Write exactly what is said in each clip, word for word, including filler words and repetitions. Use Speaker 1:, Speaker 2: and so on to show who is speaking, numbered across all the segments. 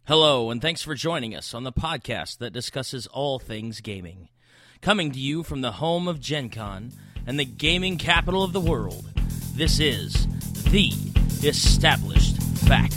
Speaker 1: Hello, and thanks for joining us on the podcast that discusses all things gaming. Coming to you from the home of Gen Con and the gaming capital of the world, this is The Established Facts.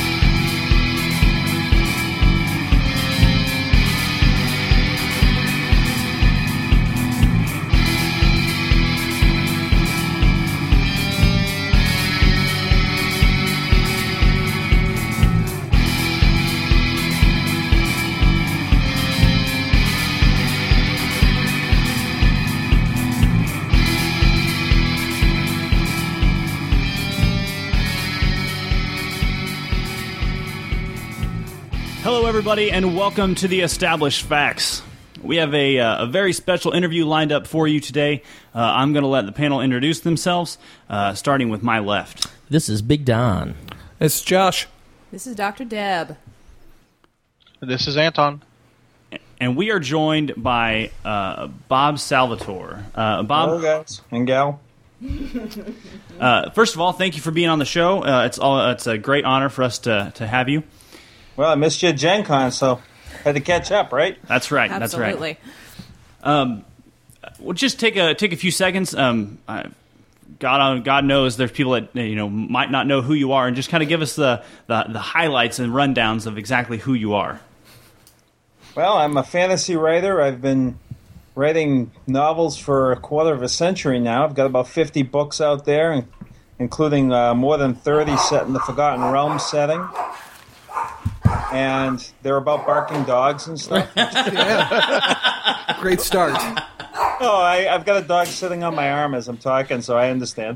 Speaker 2: Hello, everybody, and welcome to The Established Facts. We have a, uh, a very special interview lined up for you today. Uh, I'm going to let the panel introduce themselves, uh, starting with my left.
Speaker 1: This is Big Don.
Speaker 3: It's Josh.
Speaker 4: This is Doctor Deb.
Speaker 5: This is Anton.
Speaker 2: And we are joined by uh, Bob Salvatore. Uh, Bob,
Speaker 6: Hello, guys and gal.
Speaker 2: uh, first of all, thank you for being on the show. Uh, it's all, it's a great honor for us to, to have you.
Speaker 6: Well, I missed you at Gen Con, so had to catch up, right?
Speaker 2: That's right.
Speaker 4: Absolutely.
Speaker 2: That's right. Um, we'll just take a take a few seconds. Um, I, God, God knows there's people that you know might not know who you are, and just kind of give us the, the the highlights and rundowns of exactly who you are.
Speaker 6: Well, I'm a fantasy writer. I've been writing novels for a quarter of a century now. I've got about fifty books out there, including uh, more than thirty set in the Forgotten Realms setting. And they're about barking dogs and stuff.
Speaker 3: Yeah. Great start.
Speaker 6: Oh, I, I've got a dog sitting on my arm as I'm talking, so I understand.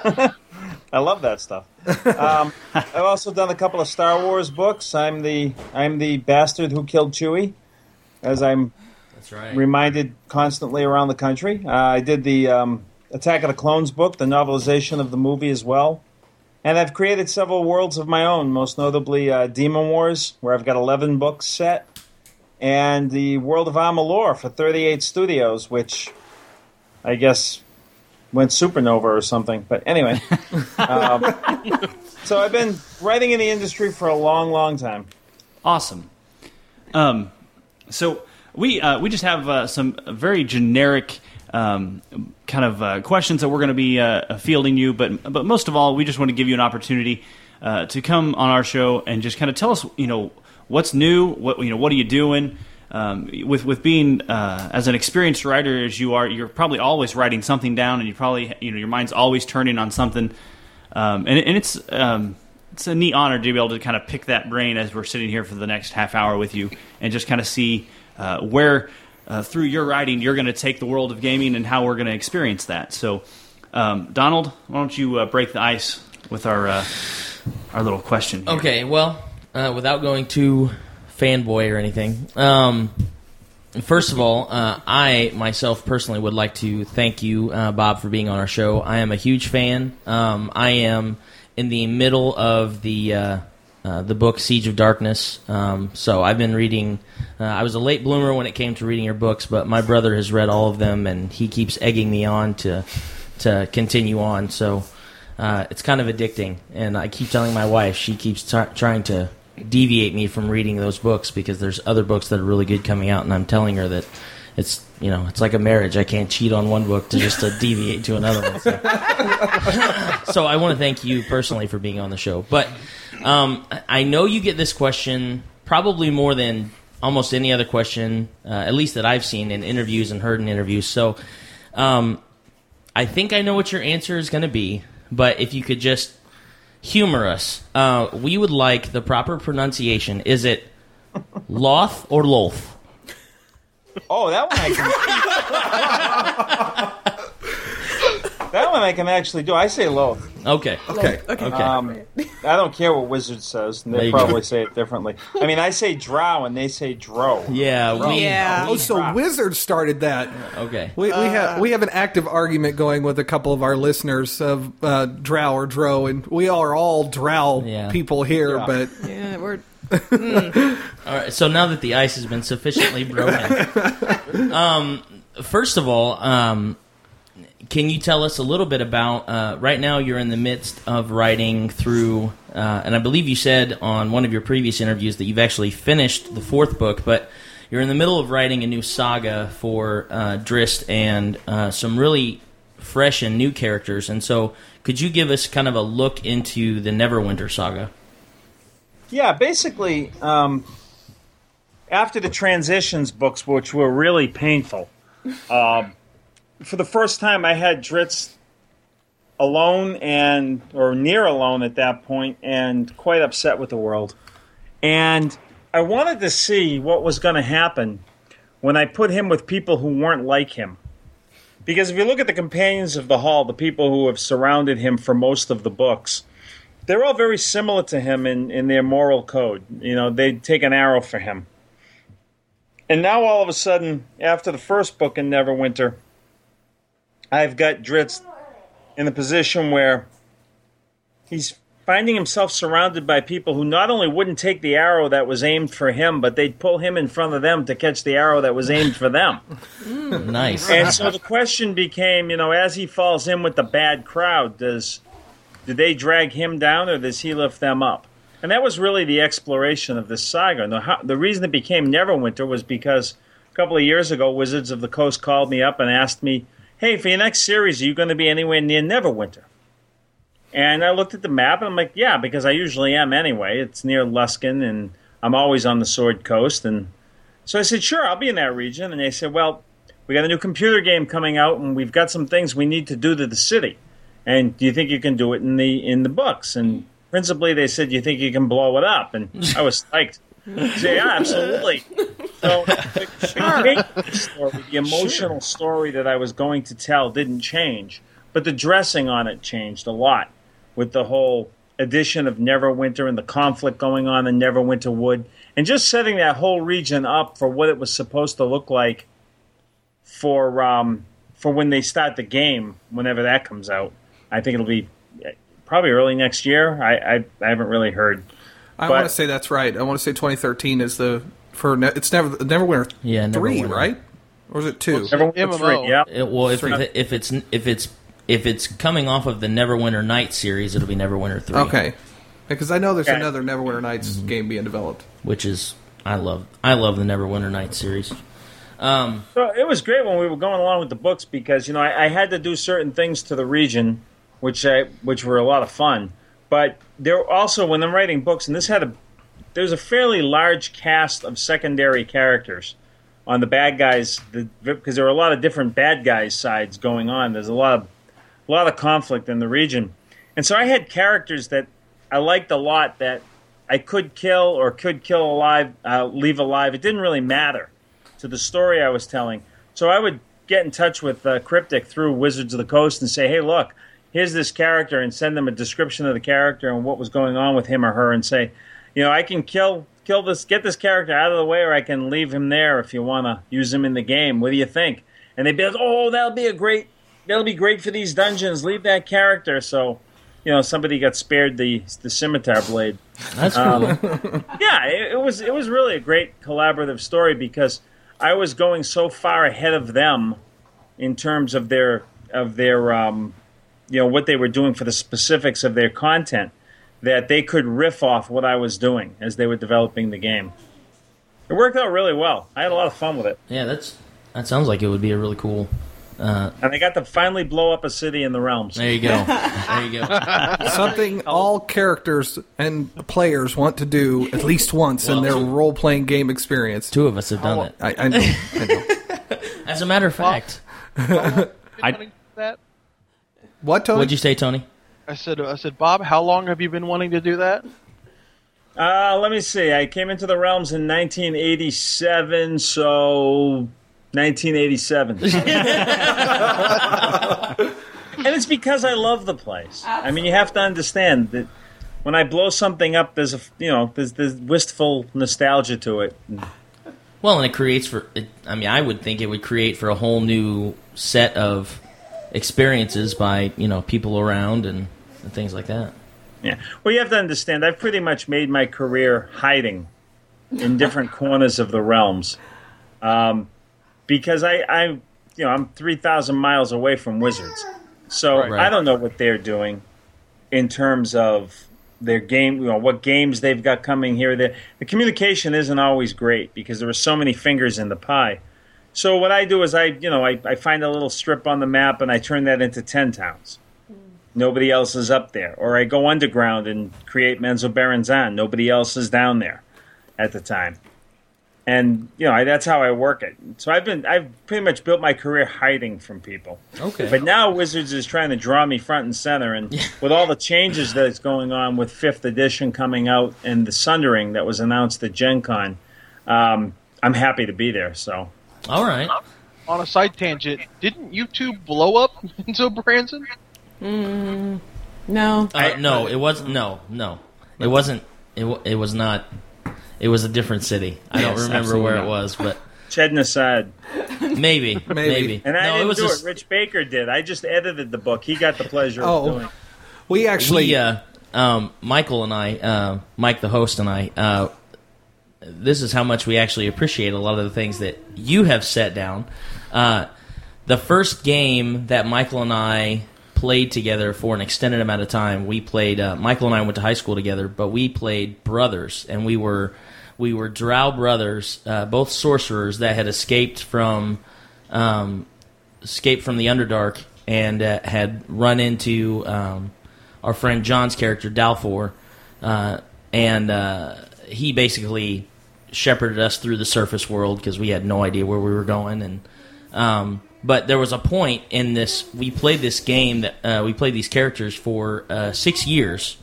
Speaker 6: I love that stuff. Um, I've also done a couple of Star Wars books. I'm the I'm the bastard who killed Chewie, as I'm
Speaker 1: That's right.
Speaker 6: reminded constantly around the country. Uh, I did the um, Attack of the Clones book, the novelization of the movie as well. And I've created several worlds of my own, most notably uh, Demon Wars, where I've got eleven books set, and the World of Amalur for thirty-eight Studios, which I guess went supernova or something. But anyway, um, so I've been writing in the industry for a long, long time.
Speaker 2: Awesome. Um, so we uh, we just have uh, some very generic Um, kind of uh, questions that we're going to be uh, fielding you, but but most of all, we just want to give you an opportunity uh, to come on our show and just kind of tell us, you know, what's new, what you know, what are you doing? Um, with with being uh, as an experienced writer as you are, you're probably always writing something down, and you probably you know your mind's always turning on something, um, and and it's um, it's a neat honor to be able to kind of pick that brain as we're sitting here for the next half hour with you, and just kind of see uh, where. Uh, through your writing, you're going to take the world of gaming and how we're going to experience that. So, um, Donald, why don't you uh, break the ice with our uh, our little question here.
Speaker 1: Okay, well, uh, without going too fanboy or anything, um, first of all, uh, I myself personally would like to thank you, uh, Bob, for being on our show. I am a huge fan. Um, I am in the middle of the uh, uh, the book Siege of Darkness, um, so I've been reading. Uh, I was a late bloomer when it came to reading your books, but my brother has read all of them, and he keeps egging me on to to continue on. So uh, it's kind of addicting, and I keep telling my wife, she keeps t- trying to deviate me from reading those books because there's other books that are really good coming out, and I'm telling her that it's you know it's like a marriage. I can't cheat on one book to just to deviate to another one. So, so I want to thank you personally for being on the show. But um, I know you get this question probably more than almost any other question, uh, at least that I've seen in interviews and heard in interviews. So um, I think I know what your answer is going to be, but if you could just humor us, uh, we would like the proper pronunciation. Is it Loth or Loth?
Speaker 6: Oh, that one I can. That one I can actually do. I say Loth.
Speaker 1: Okay.
Speaker 3: Okay.
Speaker 1: Okay.
Speaker 6: Um, I don't care what Wizard says. And
Speaker 1: There
Speaker 6: they
Speaker 1: you
Speaker 6: probably
Speaker 1: go.
Speaker 6: say it differently. I mean, I say drow and they say dro.
Speaker 1: Yeah. We,
Speaker 4: Yeah.
Speaker 3: Oh, so
Speaker 6: Rock.
Speaker 3: Wizard started that.
Speaker 1: Okay.
Speaker 3: We, we have we have an active argument going with a couple of our listeners of uh, drow or dro, and we are all drow
Speaker 1: Yeah.
Speaker 3: people here.
Speaker 6: Yeah.
Speaker 3: But
Speaker 4: Yeah, we're
Speaker 1: All right. So now that the ice has been sufficiently broken, um, first of all, um, can you tell us a little bit about? Uh, right now, you're in the midst of writing through uh, and I believe you said on one of your previous interviews that you've actually finished the fourth book, but you're in the middle of writing a new saga for uh, Drizzt and uh, some really fresh and new characters. And so could you give us kind of a look into the Neverwinter saga?
Speaker 6: Yeah, basically, um, after the Transitions books, which were really painful, um, for the first time I had Drizzt alone and or near alone at that point and quite upset with the world. And I wanted to see what was going to happen when I put him with people who weren't like him. Because if you look at the companions of the Hall, the people who have surrounded him for most of the books, they're all very similar to him in, in their moral code. You know, they'd take an arrow for him. And now all of a sudden, after the first book in Neverwinter, I've got Drizzt in a position where he's finding himself surrounded by people who not only wouldn't take the arrow that was aimed for him, but they'd pull him in front of them to catch the arrow that was aimed for them.
Speaker 1: Mm, nice.
Speaker 6: And so the question became, you know, as he falls in with the bad crowd, does do they drag him down or does he lift them up? And that was really the exploration of this saga. And the, the reason it became Neverwinter was because a couple of years ago, Wizards of the Coast called me up and asked me, hey, for your next series, are you going to be anywhere near Neverwinter? And I looked at the map, and I'm like, yeah, because I usually am anyway. It's near Luskan, and I'm always on the Sword Coast. And so I said, sure, I'll be in that region. And they said, well, we got a new computer game coming out, and we've got some things we need to do to the city. And do you think you can do it in the in the books? And principally, they said, do you think you can blow it up? And I was psyched. I said, yeah, absolutely. So the, the story, the emotional sure. story that I was going to tell didn't change, but the dressing on it changed a lot with the whole addition of Neverwinter and the conflict going on in Neverwinter Wood, and just setting that whole region up for what it was supposed to look like for um, for when they start the game, whenever that comes out. I think it'll be probably early next year. I I, I haven't really heard.
Speaker 3: I
Speaker 6: but,
Speaker 3: want to say that's right. I want to say twenty thirteen is the for ne- it's never Neverwinter
Speaker 1: yeah,
Speaker 3: three,
Speaker 1: Neverwinter.
Speaker 3: right? Or is it two?
Speaker 6: Neverwinter three, yeah.
Speaker 1: It, well, if, if if it's if it's if it's coming off of the Neverwinter Nights series, it'll be Neverwinter three.
Speaker 3: Okay, because I know there's
Speaker 6: okay.
Speaker 3: another Neverwinter Nights mm-hmm. game being developed,
Speaker 1: which is I love. I love the Neverwinter Nights series. Um,
Speaker 6: so it was great when we were going along with the books because you know I, I had to do certain things to the region, which I which were a lot of fun. But there also when I'm writing books, and this had a there's a fairly large cast of secondary characters on the bad guys the, because there are a lot of different bad guys sides going on. There's a lot of a lot of conflict in the region, and so I had characters that I liked a lot that I could kill or could kill alive, uh, leave alive. It didn't really matter to the story I was telling. So I would get in touch with uh, Cryptic through Wizards of the Coast and say, hey, look, here's this character, and send them a description of the character and what was going on with him or her, and say, you know, I can kill kill this, get this character out of the way, or I can leave him there if you want to use him in the game. What do you think? And they'd be like, oh, that'll be a great, that'll be great for these dungeons. Leave that character. So, you know, somebody got spared the the scimitar blade.
Speaker 1: That's cool.
Speaker 6: Um, yeah, it, it was it was really a great collaborative story because I was going so far ahead of them in terms of their of their um, you know what they were doing for the specifics of their content that they could riff off what I was doing as they were developing the game. It worked out really well. I had a lot of fun with it.
Speaker 1: Yeah, that's that sounds like it would be a really cool. Uh,
Speaker 6: and they got to finally blow up a city in the realms.
Speaker 1: There you go. There you go.
Speaker 3: Something all characters and players want to do at least once well, in their role-playing game experience.
Speaker 1: Two of us have done
Speaker 3: oh,
Speaker 1: it.
Speaker 3: I, I know. I know.
Speaker 1: As a matter of fact.
Speaker 5: Well, I, that?
Speaker 3: What, Tony?
Speaker 1: What'd you say, Tony?
Speaker 5: I said, I said, Bob, how long have you been wanting to do that?
Speaker 6: Uh, let me see. I came into the realms in nineteen eighty-seven, so nineteen eighty-seven. And it's because I love the place. I mean, you have to understand that when I blow something up, there's a you know there's there's wistful nostalgia to it.
Speaker 1: Well, and it creates for. It, I mean, I would think it would create for a whole new set of experiences by you know people around and, and things like that.
Speaker 6: Yeah. Well, you have to understand. I've pretty much made my career hiding in different corners of the realms. Um, Because I, I, you know, I'm three thousand miles away from Wizards, so
Speaker 1: right.
Speaker 6: I don't know what they're doing in terms of their game, you know, what games they've got coming here. The, the communication isn't always great because there are so many fingers in the pie. So what I do is I, you know, I, I find a little strip on the map and I turn that into ten towns. Nobody else is up there. Or I go underground and create Menzoberranzan. Nobody else is down there at the time. And, you know, I, that's how I work it. So I've been, I've pretty much built my career hiding from people.
Speaker 1: Okay.
Speaker 6: But now Wizards is trying to draw me front and center. And with all the changes that's going on with fifth edition coming out and the Sundering that was announced at Gen Con, um, I'm happy to be there. So.
Speaker 1: All right.
Speaker 5: On a side tangent, didn't YouTube blow up Enzo Branson?
Speaker 4: Mm, no.
Speaker 1: Uh, no, it wasn't. No, no, it wasn't. It wa- it was not. It was a different city. I don't
Speaker 2: Yes,
Speaker 1: remember where
Speaker 2: absolutely
Speaker 1: it was, but
Speaker 6: Chednasad.
Speaker 1: maybe, maybe,
Speaker 3: Maybe.
Speaker 6: And I
Speaker 1: no,
Speaker 6: didn't
Speaker 1: it was
Speaker 6: do
Speaker 1: a
Speaker 6: it.
Speaker 1: s-
Speaker 6: Rich Baker did. I just edited the book. He got the pleasure
Speaker 3: Oh.
Speaker 6: of doing it.
Speaker 3: We actually,
Speaker 1: we, uh, um, Michael and I, uh, Mike the host and I, uh, this is how much we actually appreciate a lot of the things that you have set down. Uh, the first game that Michael and I played together for an extended amount of time, we played, uh, Michael and I went to high school together, but we played brothers, and we were we were Drow brothers, uh, both sorcerers that had escaped from um, escaped from the Underdark and uh, had run into um, our friend John's character Dalfor, uh, and uh, he basically shepherded us through the surface world because we had no idea where we were going. And um, but there was a point in this. We played this game that uh, we played these characters for uh, six years,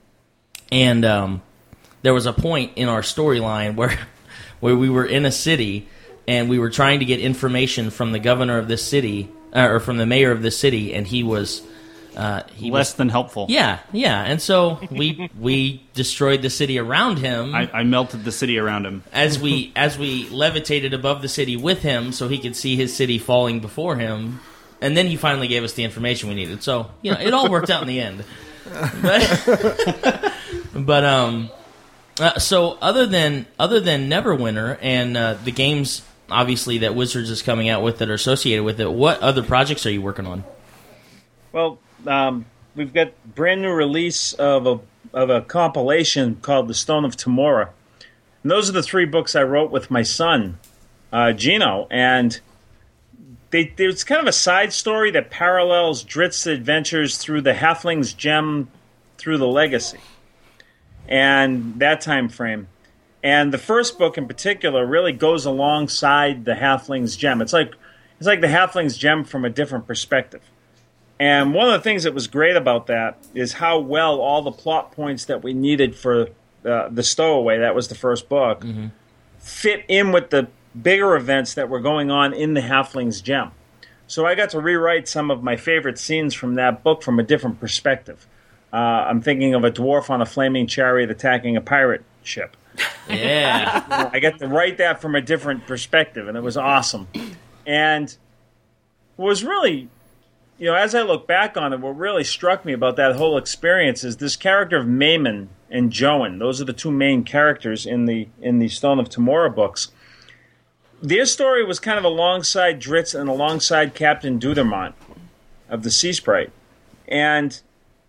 Speaker 1: and um, there was a point in our storyline where where we were in a city and we were trying to get information from the governor of this city uh, or from the mayor of this city, and he was uh, he
Speaker 2: Less
Speaker 1: was,
Speaker 2: than helpful.
Speaker 1: yeah, yeah, and so we we destroyed the city around him
Speaker 2: I, I melted the city around him.
Speaker 1: as we as we levitated above the city with him, so he could see his city falling before him, and then he finally gave us the information we needed. So you know, it all worked out in the end. But, but um, uh, so other than other than Neverwinter and uh, the games, obviously that Wizards is coming out with that are associated with it, what other projects are you working on?
Speaker 6: Well, um, we've got brand new release of a of a compilation called The Stone of Tamora. And those are the three books I wrote with my son, uh, Gino. And they, it's kind of a side story that parallels Dritz's adventures through the Halfling's Gem through the Legacy. And that time frame. And the first book in particular really goes alongside the Halfling's Gem. It's like it's like the Halfling's Gem from a different perspective. And one of the things that was great about that is how well all the plot points that we needed for uh, the Stowaway, that was the first book, mm-hmm. fit in with the bigger events that were going on in the Halfling's Gem. So I got to rewrite some of my favorite scenes from that book from a different perspective. Uh, I'm thinking of a dwarf on a flaming chariot attacking a pirate ship.
Speaker 1: Yeah.
Speaker 6: I got to write that from a different perspective, and it was awesome. And what was really, you know, as I look back on it, what really struck me about that whole experience is this character of Maimon and Joan. Those are the two main characters in the in the Stone of Tamora books. Their story was kind of alongside Dritz and alongside Captain Dudermont of the Sea Sprite. And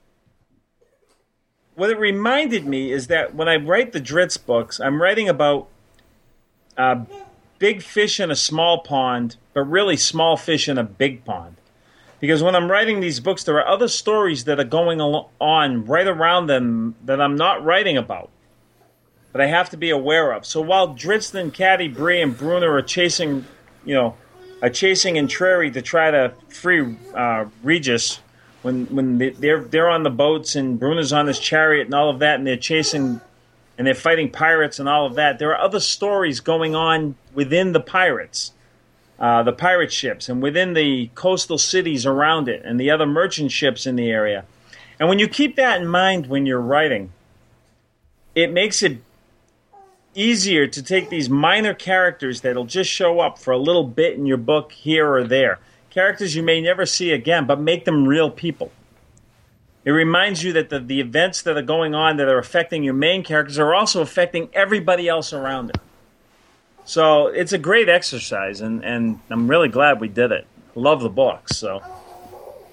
Speaker 6: what it reminded me is that when I write the Dritz books, I'm writing about uh, big fish in a small pond, but really small fish in a big pond. Because when I'm writing these books, there are other stories that are going on right around them that I'm not writing about, but I have to be aware of. So while Dritz, Caddy, Bree, and Bruner are chasing, you know, are chasing Entreri to try to free uh, Regis, when when they, they're they're on the boats and Bruner's on his chariot and all of that, and they're chasing and they're fighting pirates and all of that, there are other stories going on within the pirates. Uh, the pirate ships, and within the coastal cities around it, and the other merchant ships in the area. And when you keep that in mind when you're writing, it makes it easier to take these minor characters that'll just show up for a little bit in your book here or there, characters you may never see again, but make them real people. It reminds you that the, the events that are going on that are affecting your main characters are also affecting everybody else around it. So it's a great exercise, and, and I'm really glad we did it. Love the books. So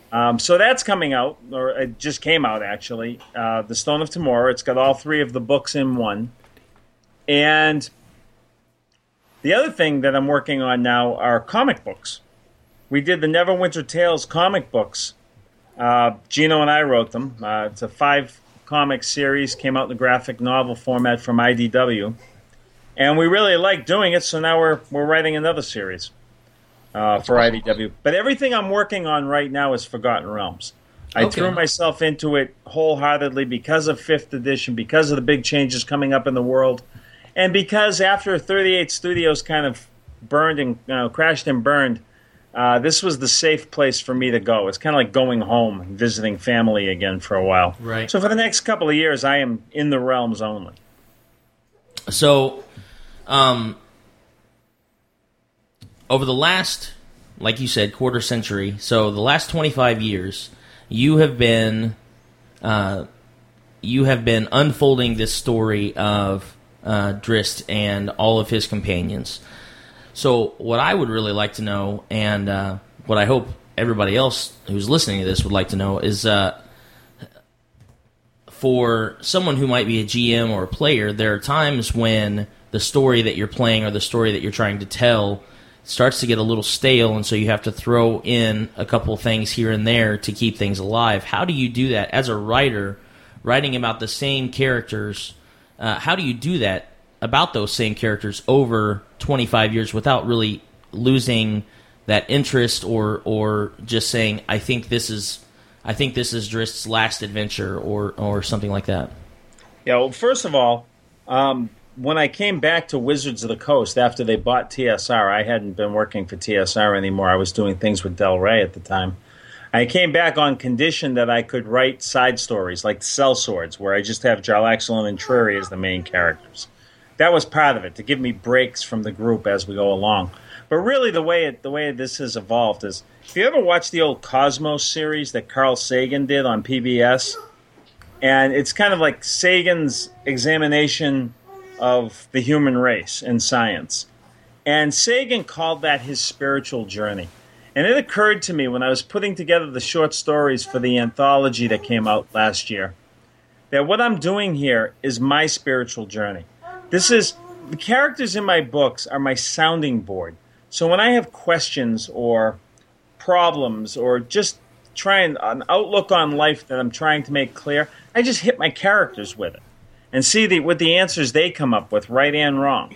Speaker 6: Um, so that's coming out, or it just came out actually. Uh, the Stone of Tomorrow. It's got all three of the books in one. And the other thing that I'm working on now are comic books. We did the Neverwinter Tales comic books. Uh, Gino and I wrote them. Uh, it's a five comic series, came out in the graphic novel format from I D W. And we really like doing it, so now we're we're writing another series uh, for I D W. But everything I'm working on right now is Forgotten Realms. I
Speaker 1: Okay.
Speaker 6: threw myself into it wholeheartedly because of fifth edition, because of the big changes coming up in the world, and because after thirty-eight Studios kind of burned and you know, crashed and burned, uh, this was the safe place for me to go. It's kind of like going home and visiting family again for a while.
Speaker 1: Right.
Speaker 6: So for the next couple of years, I am in the realms only.
Speaker 1: So, um, over the last, like you said, quarter century, so the last twenty-five years, you have been, uh, you have been unfolding this story of uh, Drizzt and all of his companions. So, what I would really like to know, and uh, what I hope everybody else who's listening to this would like to know, is uh, for someone who might be a G M or a player, there are times when the story that you're playing or the story that you're trying to tell starts to get a little stale, and so you have to throw in a couple things here and there to keep things alive. How do you do that as a writer, writing about the same characters? Uh, how do you do that about those same characters over twenty-five years without really losing that interest, or or just saying, I think this is I think this is Drizzt's last adventure, or or something like that?
Speaker 6: Yeah, well, first of all, um, when I came back to Wizards of the Coast after they bought T S R, I hadn't been working for T S R anymore. I was doing things with Del Rey at the time. I came back on condition that I could write side stories like Sellswords, where I just have Jarlaxle and Triri as the main characters. That was part of it, to give me breaks from the group as we go along. But really, the way it, the way this has evolved is, if you ever watched the old Cosmos series that Carl Sagan did on P B S, and it's kind of like Sagan's examination of the human race and science. And Sagan called that his spiritual journey. And it occurred to me when I was putting together the short stories for the anthology that came out last year, that what I'm doing here is my spiritual journey. This is, the characters in my books are my sounding board. So when I have questions or problems or just trying an outlook on life that I'm trying to make clear, I just hit my characters with it and see the, what the answers they come up with, right and wrong.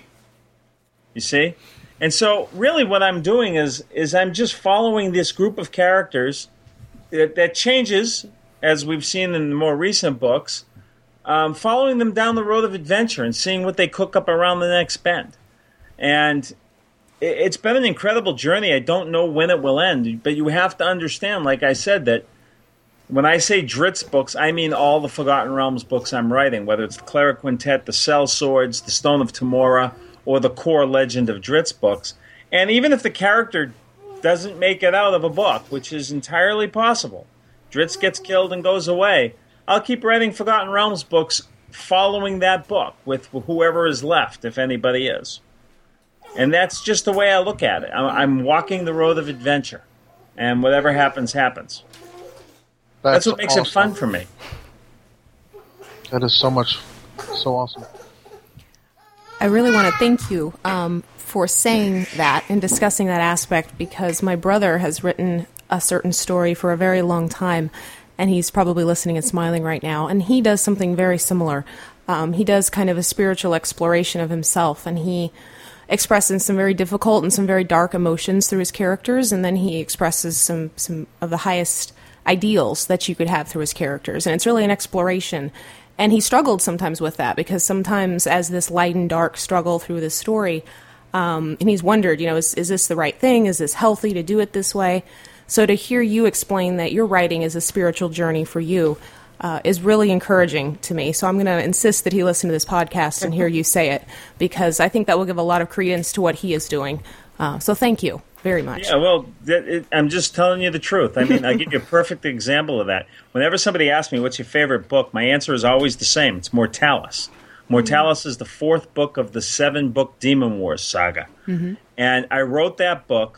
Speaker 6: You see? And so really what I'm doing is is I'm just following this group of characters that, that changes, as we've seen in the more recent books, um, following them down the road of adventure and seeing what they cook up around the next bend. And it, it's been an incredible journey. I don't know when it will end, but you have to understand, like I said, that when I say Drizzt books, I mean all the Forgotten Realms books I'm writing, whether it's the Cleric Quintet, the Sellswords, the Stone of Tomorrow, or the core Legend of Drizzt books. And even if the character doesn't make it out of a book, which is entirely possible, Drizzt gets killed and goes away, I'll keep writing Forgotten Realms books following that book with whoever is left, if anybody is. And that's just the way I look at it. I'm walking the road of adventure, and whatever happens, happens. That's, that's what makes
Speaker 7: awesome.
Speaker 6: it fun for me.
Speaker 7: That is so much, so awesome.
Speaker 4: I really want to thank you um, for saying that and discussing that aspect, because my brother has written a certain story for a very long time, and he's probably listening and smiling right now, and he does something very similar. Um, he does kind of a spiritual exploration of himself, and he expresses some very difficult and some very dark emotions through his characters, and then he expresses some, some of the highest ideals that you could have through his characters, and it's really an exploration. And he struggled sometimes with that, because sometimes as this light and dark struggle through this story, um, and he's wondered, you know, is, is this the right thing? Is this healthy to do it this way? So to hear you explain that your writing is a spiritual journey for you uh, is really encouraging to me. So I'm going to insist that he listen to this podcast and hear you say it, because I think that will give a lot of credence to what he is doing. Uh, so thank you very much.
Speaker 6: Yeah, well, that, it, I'm just telling you the truth. I mean, I'll give you a perfect example of that. Whenever somebody asks me, what's your favorite book, my answer is always the same. It's Mortalis. Mortalis mm-hmm. is the fourth book of the seven-book Demon Wars saga. Mm-hmm. And I wrote that book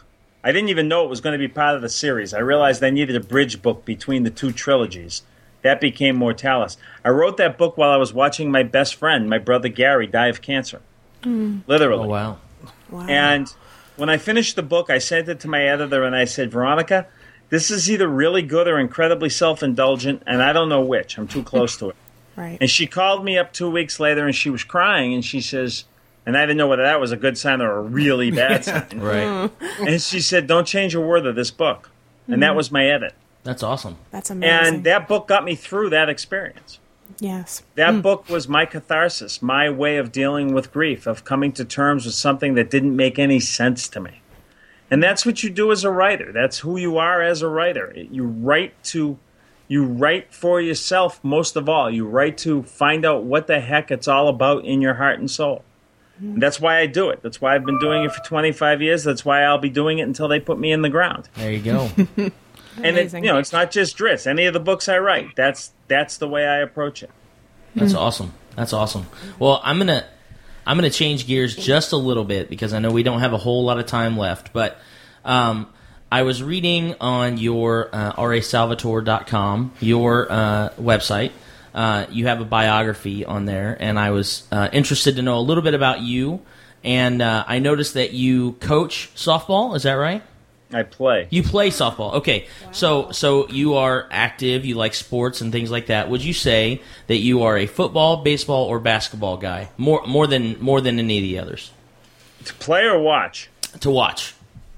Speaker 6: I didn't even know it was going to be part of the series. I realized I needed a bridge book between the two trilogies. That became Mortalis. I wrote that book while I was watching my best friend, my brother Gary, die of cancer.
Speaker 4: Mm.
Speaker 6: Literally.
Speaker 1: Oh, wow.
Speaker 4: Wow.
Speaker 6: And when I finished the book, I sent it to my editor and I said, Veronica, this is either really good or incredibly self-indulgent, and I don't know which. I'm too close to it.
Speaker 4: Right.
Speaker 6: And she called me up two weeks later and she was crying and she says, and I didn't know whether that was a good sign or a really bad sign.
Speaker 1: Right.
Speaker 6: And she said, don't change a word of this book. And that was my edit.
Speaker 1: That's awesome.
Speaker 4: That's amazing.
Speaker 6: And that book got me through that experience.
Speaker 4: Yes.
Speaker 6: That book was my catharsis, my way of dealing with grief, of coming to terms with something that didn't make any sense to me. And that's what you do as a writer. That's who you are as a writer. You write to, you write for yourself most of all. You write to find out what the heck it's all about in your heart and soul. And that's why I do it. That's why I've been doing it for twenty-five years. That's why I'll be doing it until they put me in the ground.
Speaker 1: There you go.
Speaker 6: And it, you know, it's not just Drizzt. Any of the books I write, that's that's the way I approach it.
Speaker 1: That's awesome. That's awesome. Well, I'm gonna I'm gonna change gears just a little bit because I know we don't have a whole lot of time left. But um, I was reading on your uh, R A Salvatore dot com, your uh, website. Uh, you have a biography on there, and I was uh, interested to know a little bit about you. And uh, I noticed that you coach softball. Is that right?
Speaker 6: I play.
Speaker 1: You play softball. Okay. Wow. So so you are active, you like sports and things like that. Would you say that you are a football, baseball, or basketball guy? More more than more than any of the others?
Speaker 6: To play or watch?
Speaker 1: To watch.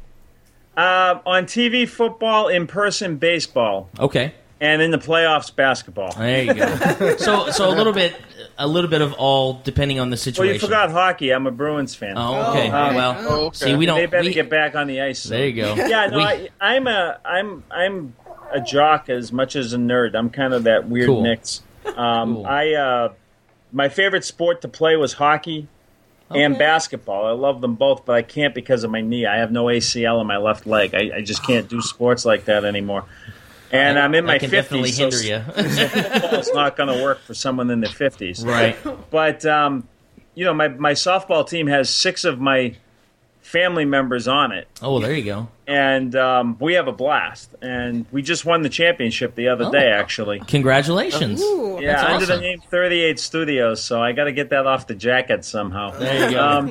Speaker 6: Uh, on T V, football. In person, baseball.
Speaker 1: Okay.
Speaker 6: And in the playoffs, basketball.
Speaker 1: There you go. so so a little bit a little bit of all depending on the situation.
Speaker 6: Well, you forgot hockey. I'm a Bruins fan.
Speaker 1: Oh, okay.
Speaker 6: Um,
Speaker 1: well,
Speaker 5: oh, okay.
Speaker 1: see, we don't.
Speaker 6: They better
Speaker 1: we,
Speaker 6: get back on the ice. Soon.
Speaker 1: There you go.
Speaker 6: Yeah, no,
Speaker 1: We-
Speaker 6: I, I'm a I'm I'm a jock as much as a nerd. I'm kind of that weird
Speaker 1: Cool.
Speaker 6: mix. Um,
Speaker 1: Cool.
Speaker 6: I uh, my favorite sport to play was hockey and
Speaker 1: Okay.
Speaker 6: basketball. I love them both, but I can't because of my knee. I have no A C L in my left leg. I, I just can't do sports like that anymore. And I'm in my
Speaker 1: that can definitely
Speaker 6: fifties, so
Speaker 1: hinder you.
Speaker 6: football's not going to work for someone in their fifties.
Speaker 1: Right.
Speaker 6: But, um, you know, my, my softball team has six of my family members on it.
Speaker 1: Oh, there you go.
Speaker 6: And um, we have a blast. And we just won the championship the other
Speaker 1: Oh.
Speaker 6: day, actually.
Speaker 1: Congratulations.
Speaker 4: Ooh.
Speaker 6: Yeah,
Speaker 1: That's
Speaker 6: under the
Speaker 1: awesome.
Speaker 6: name thirty-eight Studios, so I got to get that off the jacket somehow.
Speaker 1: There you go.
Speaker 6: Um,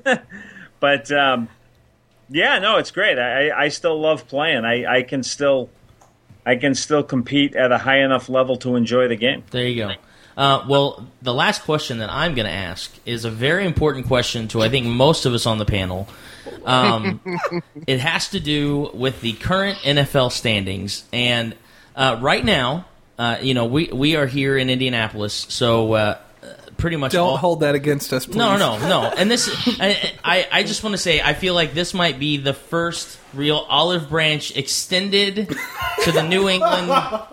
Speaker 6: but, um, yeah, no, it's great. I, I still love playing. I, I can still... I can still compete at a high enough level to enjoy the game.
Speaker 1: There you go. Uh, well, the last question that I'm going to ask is a very important question to, I think, most of us on the panel. Um, it has to do with the current N F L standings. And uh, right now, uh, you know, we, we are here in Indianapolis, so uh, pretty much
Speaker 3: Don't
Speaker 1: all-
Speaker 3: hold that against us, please.
Speaker 1: No, no, no. And this, I, I, I just want to say, I feel like this might be the first real olive branch extended to the New England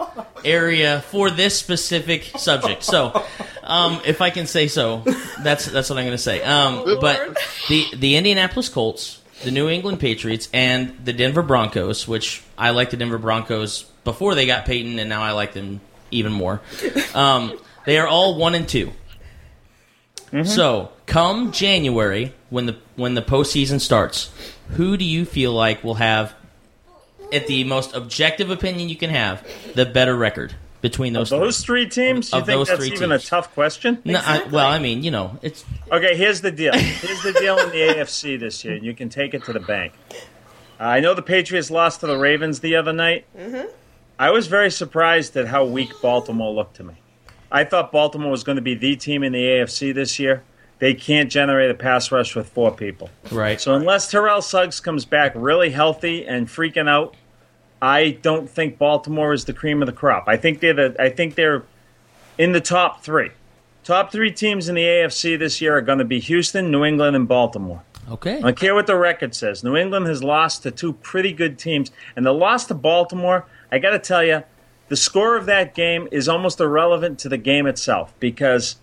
Speaker 1: area for this specific subject. So, um, if I can say so, that's that's what I'm going to say. Um, but the the Indianapolis Colts, the New England Patriots, and the Denver Broncos, which I like the Denver Broncos before they got Peyton, and now I like them even more. Um, they are all one and two. Mm-hmm. So, come January, when the when the postseason starts, who do you feel like will have, at the most objective opinion you can have, the better record between those?
Speaker 6: Those three teams? You
Speaker 1: Of
Speaker 6: think
Speaker 1: those
Speaker 6: that's
Speaker 1: three
Speaker 6: even
Speaker 1: teams.
Speaker 6: a tough question?
Speaker 1: No, I, well, I mean, you know, it's
Speaker 6: Okay, here's the deal. Here's the deal in the A F C this year, and you can take it to the bank. Uh, I know the Patriots lost to the Ravens the other night. Mm-hmm. I was very surprised at how weak Baltimore looked to me. I thought Baltimore was going to be the team in the A F C this year. They can't generate a pass rush with four people.
Speaker 1: right.
Speaker 6: So unless Terrell Suggs comes back really healthy and freaking out, I don't think Baltimore is the cream of the crop. I think they're the, I think they're in the top three. Top three teams in the A F C this year are going to be Houston, New England, and Baltimore.
Speaker 1: Okay.
Speaker 6: I don't care what the record says. New England has lost to two pretty good teams, and the loss to Baltimore, I got to tell you, the score of that game is almost irrelevant to the game itself because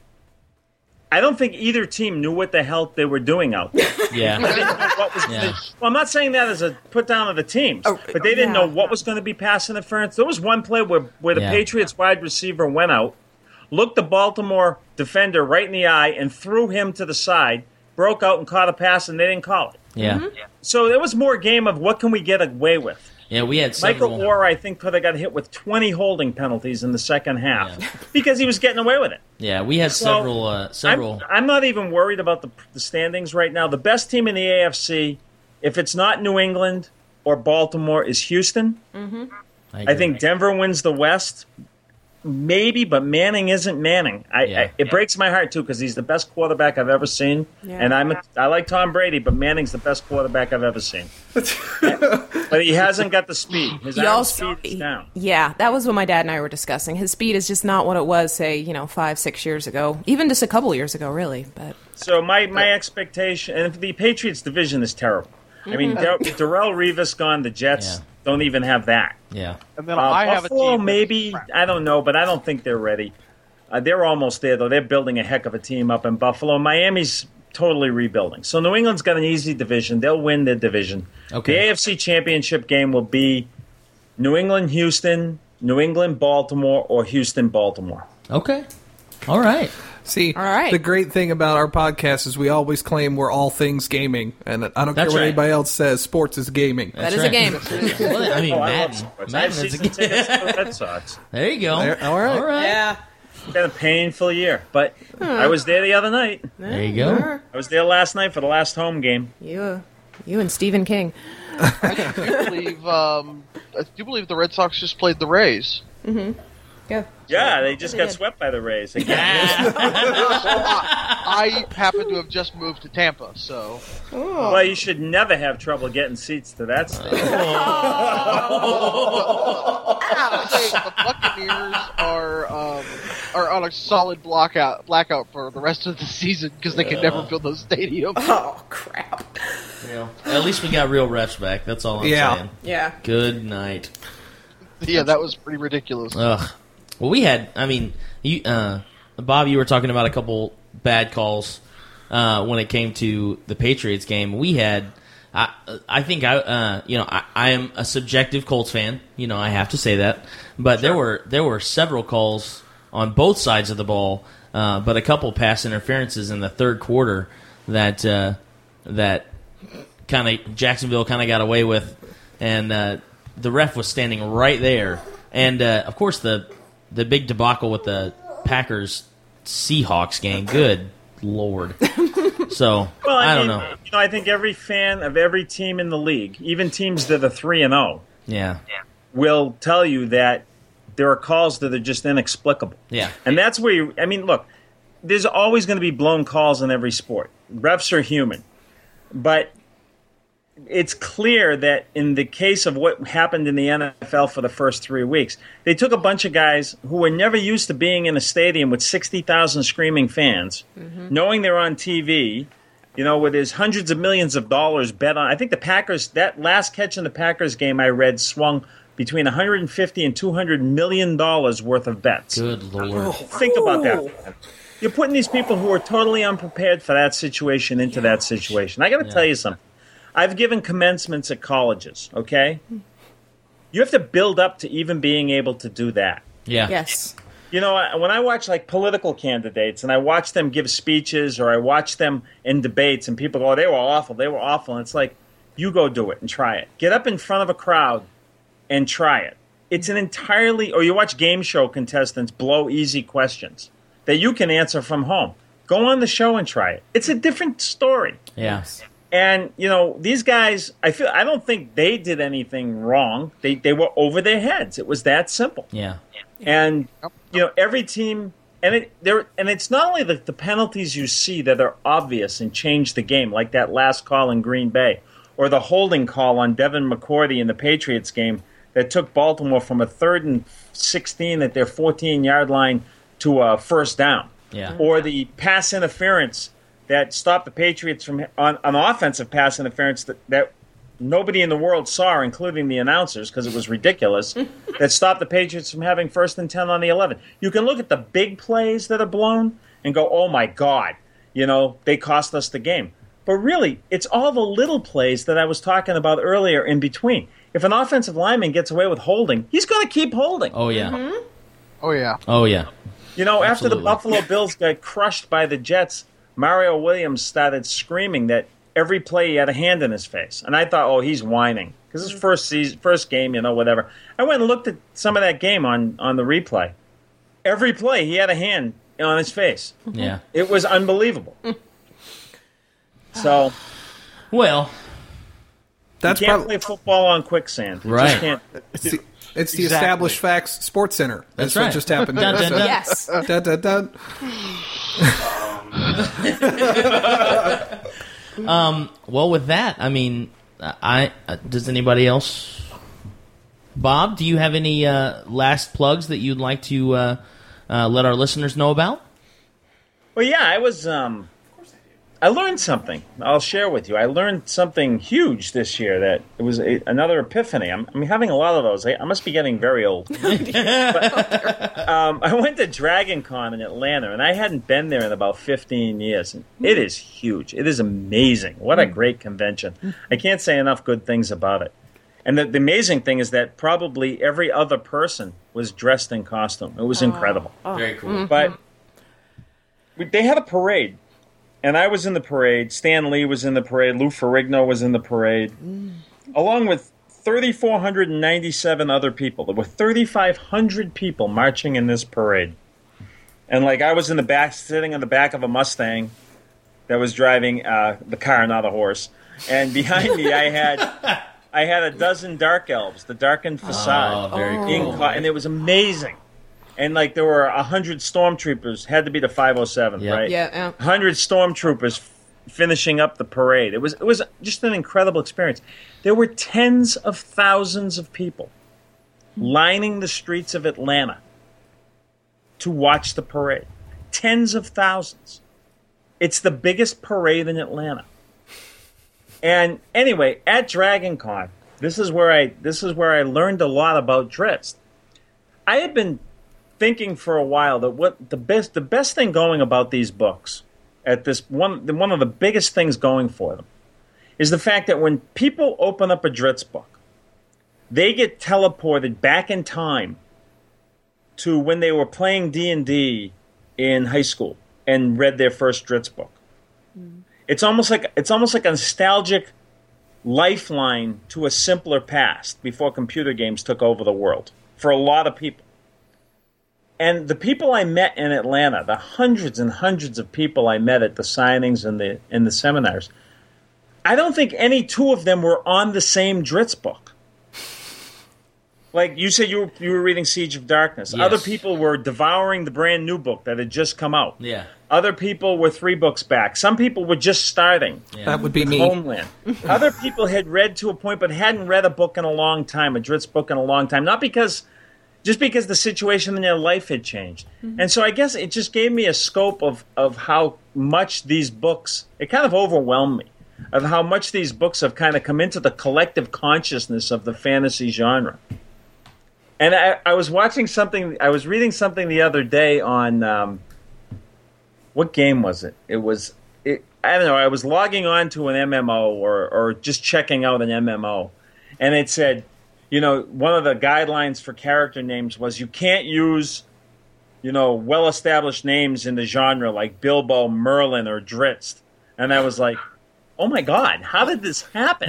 Speaker 6: I don't think either team knew what the hell they were doing out there.
Speaker 1: Yeah.
Speaker 6: What was
Speaker 1: Yeah.
Speaker 6: Well, I'm not saying that as a put down of the teams,
Speaker 4: Oh,
Speaker 6: but they didn't
Speaker 4: yeah.
Speaker 6: know what was going to be pass interference. There was one play where, where the
Speaker 1: Yeah.
Speaker 6: Patriots wide receiver went out, looked the Baltimore defender right in the eye, and threw him to the side, broke out and caught a pass, and they didn't call it.
Speaker 1: Yeah.
Speaker 4: Mm-hmm.
Speaker 6: So it was more a game of what can we get away with.
Speaker 1: Yeah, we had several.
Speaker 6: Michael Orr, I think, could have got hit with twenty holding penalties in the second half
Speaker 1: Yeah.
Speaker 6: because he was getting away with it.
Speaker 1: Yeah, we had
Speaker 6: So,
Speaker 1: several. Uh, several.
Speaker 6: I'm, I'm not even worried about the, the standings right now. The best team in the A F C, if it's not New England or Baltimore, is Houston.
Speaker 4: Mm-hmm.
Speaker 1: I,
Speaker 6: I think Denver wins the West. Maybe, but Manning isn't Manning. I,
Speaker 1: Yeah.
Speaker 6: I, it breaks my heart, too, because he's the best quarterback I've ever seen.
Speaker 4: Yeah.
Speaker 6: And I'm a, I like Tom Brady, but Manning's the best quarterback I've ever seen. But he hasn't got the speed. His
Speaker 4: He
Speaker 6: arm
Speaker 4: also-
Speaker 6: speed is down.
Speaker 4: Yeah, that was what my dad and I were discussing. His speed is just not what it was, say, you know, five, six years ago. Even just a couple years ago, really. But
Speaker 6: So my, my expectation, and the Patriots division is terrible. I mean, Dar- Darrell Revis gone, the Jets
Speaker 1: Yeah.
Speaker 6: don't even have that.
Speaker 1: Yeah.
Speaker 5: And then
Speaker 6: Uh,
Speaker 5: I have a
Speaker 6: Buffalo,
Speaker 5: team. that's
Speaker 6: maybe,
Speaker 5: crap.
Speaker 6: I don't know, but I don't think they're ready. Uh, they're almost there, though. They're building a heck of a team up in Buffalo. Miami's totally rebuilding. So New England's got an easy division. They'll win their division.
Speaker 1: Okay.
Speaker 6: The A F C Championship game will be New England, Houston, New England, Baltimore, or Houston, Baltimore.
Speaker 1: Okay. All right.
Speaker 3: See,
Speaker 4: All right.
Speaker 3: the great thing about our podcast is we always claim we're all things gaming, and I don't
Speaker 1: That's
Speaker 3: care what
Speaker 1: right.
Speaker 3: anybody else says. Sports is gaming.
Speaker 4: that
Speaker 1: That's
Speaker 4: is
Speaker 1: right.
Speaker 4: a game.
Speaker 1: Well, I mean,
Speaker 6: Oh, I love
Speaker 1: Madden.
Speaker 6: sports. I have
Speaker 1: Madden is a
Speaker 6: season
Speaker 1: game.
Speaker 6: tickets to the Red Sox.
Speaker 1: There you go.
Speaker 3: There- all right.
Speaker 1: All right.
Speaker 4: Yeah.
Speaker 6: It's been a painful year, but I was there the other night.
Speaker 1: There you go.
Speaker 6: I was there last night for the last home game.
Speaker 4: You, you and Stephen King.
Speaker 5: I do believe. Um, I do believe the Red Sox just played the Rays.
Speaker 4: Go.
Speaker 6: Yeah, they just
Speaker 4: They
Speaker 6: got
Speaker 4: did.
Speaker 6: swept by the Rays. Again.
Speaker 5: So I, I happen to have just moved to Tampa, so
Speaker 6: Well, you should never have trouble getting seats to that stadium.
Speaker 5: the Buccaneers are um, are on a solid blackout blackout for the rest of the season because they can never fill those stadiums.
Speaker 4: Oh, crap.
Speaker 1: Yeah. At least we got real refs back. That's all I'm
Speaker 3: Yeah.
Speaker 1: saying.
Speaker 4: Yeah.
Speaker 1: Good night.
Speaker 5: Yeah, that was pretty ridiculous.
Speaker 1: Ugh. Well, we had. I mean, you, uh, Bob, you were talking about a couple bad calls uh, when it came to the Patriots game. We had. I, I think I, uh, you know, I, I am a subjective Colts fan. You know, I have to say that. But there were there were several calls on both sides of the ball, uh, but a couple pass interferences in the third quarter that uh, that kind of Jacksonville kind of got away with, and uh, the ref was standing right there. And uh, of course, the the big debacle with the Packers Seahawks game. Good Lord. So
Speaker 6: Well, I,
Speaker 1: I don't
Speaker 6: mean,
Speaker 1: know.
Speaker 6: You know, I think every fan of every team in the league, even teams that are three and zero,
Speaker 1: Yeah,
Speaker 6: will tell you that there are calls that are just inexplicable.
Speaker 1: yeah,
Speaker 6: And that's where you, I mean, look, there's always going to be blown calls in every sport. Refs are human. But it's clear that in the case of what happened in the N F L for the first three weeks, they took a bunch of guys who were never used to being in a stadium with sixty thousand screaming fans, knowing they're on T V, you know, where there's hundreds of millions of dollars bet on. I think the Packers, that last catch in the Packers game I read swung between one hundred fifty and two hundred million dollars worth of bets.
Speaker 1: good Lord.
Speaker 6: Think about that. You're putting these people who are totally unprepared for that situation into that situation. I got to tell you something. I've given commencements at colleges, okay? You have to build up to even being able to do that.
Speaker 1: Yeah,
Speaker 4: Yes.
Speaker 6: You know, I- when I watch like political candidates and I watch them give speeches or I watch them in debates and people go, oh, they were awful, they were awful. And it's like, you go do it and try it. Get up in front of a crowd and try it. It's an entirely, or you watch game show contestants blow easy questions that you can answer from home. Go on the show and try it. It's a different story.
Speaker 1: yeah,
Speaker 6: And, you know, these guys, I feel I don't think they did anything wrong. They they were over their heads. It was that simple.
Speaker 1: yeah,
Speaker 6: And you know, every team and it there and it's not only the, the penalties you see that are obvious and change the game, like that last call in Green Bay, or the holding call on Devin McCourty in the Patriots game that took Baltimore from a third and sixteen at their fourteen yard line to a first down.
Speaker 1: yeah.
Speaker 6: Or the pass interference that stopped the Patriots from on an offensive pass interference that, that nobody in the world saw, including the announcers, because it was ridiculous, that stopped the Patriots from having first and ten on the eleven. You can look at the big plays that are blown and go, oh, my God, you know, they cost us the game. But really, it's all the little plays that I was talking about earlier in between. If an offensive lineman gets away with holding, he's going to keep holding.
Speaker 1: Oh yeah,
Speaker 5: Oh yeah,
Speaker 1: oh yeah.
Speaker 6: You know, after the
Speaker 1: Absolutely.
Speaker 6: Buffalo Bills got crushed by the Jets Mario Williams started screaming that every play he had a hand in his face. And I thought, oh, he's whining. Because his first season, first game, you know, whatever. I went and looked at some of that game on, on the replay. Every play, he had a hand on his face.
Speaker 1: Yeah.
Speaker 6: It was unbelievable. So,
Speaker 1: Well,
Speaker 3: That's
Speaker 6: you can't
Speaker 3: probably
Speaker 6: play football on quicksand. You
Speaker 1: Right.
Speaker 6: just can't.
Speaker 3: it's the, it's the
Speaker 2: Exactly.
Speaker 3: Established Facts Sports Center.
Speaker 1: That's
Speaker 3: what
Speaker 1: right.
Speaker 3: just happened.
Speaker 1: Dun, dun,
Speaker 3: So-
Speaker 1: dun.
Speaker 4: Yes.
Speaker 3: Dun, dun, dun.
Speaker 1: well, with that, I mean, I uh, does anybody else? Bob, do you have any uh, last plugs that you'd like to uh, uh, let our listeners know about?
Speaker 6: Well, yeah, I was. Um, I learned something. I'll share with you. I learned something huge this year. That it was a, another epiphany. I'm, I'm having a lot of those. I, I must be getting very old. But, um, I went to Dragon Con in Atlanta, and I hadn't been there in about fifteen years. And it is huge. It is amazing. What a great convention! I can't say enough good things about it. And the, the amazing thing is that probably every other person was dressed in costume. It was incredible.
Speaker 1: Very cool.
Speaker 6: But we, they had a parade, and I was in the parade. Stan Lee was in the parade. Lou Ferrigno was in the parade, along with three thousand four hundred ninety-seven other people. There were three thousand five hundred people marching in this parade. And, like, I was in the back, sitting in the back of a Mustang that was driving uh, the car, not a horse. And behind me, I had... I had a dozen dark elves, the darkened facade,
Speaker 1: Oh, very
Speaker 6: in
Speaker 1: cool.
Speaker 6: co- and it was amazing. And like there were a hundred stormtroopers, had to be the five oh seventh,
Speaker 1: Yeah.
Speaker 6: right?
Speaker 4: Yeah, yeah.
Speaker 6: A hundred stormtroopers f- finishing up the parade. It was it was just an incredible experience. There were tens of thousands of people lining the streets of Atlanta to watch the parade. Tens of thousands. It's the biggest parade in Atlanta. And anyway, at Dragon Con, this is where I this is where I learned a lot about Drizzt. I had been thinking for a while that what the best the best thing going about these books, at this one one of the biggest things going for them, is the fact that when people open up a Drizzt book, they get teleported back in time to when they were playing D and D in high school and read their first Drizzt book. It's almost like it's almost like a nostalgic lifeline to a simpler past before computer games took over the world for a lot of people. And the people I met in Atlanta, the hundreds and hundreds of people I met at the signings and the in the seminars, I don't think any two of them were on the same Drizzt book. Like you said, you were, you were reading Siege of Darkness.
Speaker 1: Yes.
Speaker 6: Other people were devouring the brand new book that had just come out.
Speaker 1: Yeah.
Speaker 6: Other people were three books back. Some people were just starting.
Speaker 1: Yeah.
Speaker 3: That would be me.
Speaker 6: Homeland. Other people had read to a point but hadn't read a book in a long time, a Drizzt book in a long time. Not because, just because the situation in their life had changed. And so I guess it just gave me a scope of, of how much these books, it kind of overwhelmed me, of how much these books have kind of come into the collective consciousness of the fantasy genre. And I, I was watching something, I was reading something the other day on, um, what game was it? It was, it, I don't know, I was logging on to an M M O or, or just checking out an M M O. And it said, you know, one of the guidelines for character names was you can't use, you know, well-established names in the genre like Bilbo, Merlin, or Drizzt. And I was like, oh my God, how did this happen?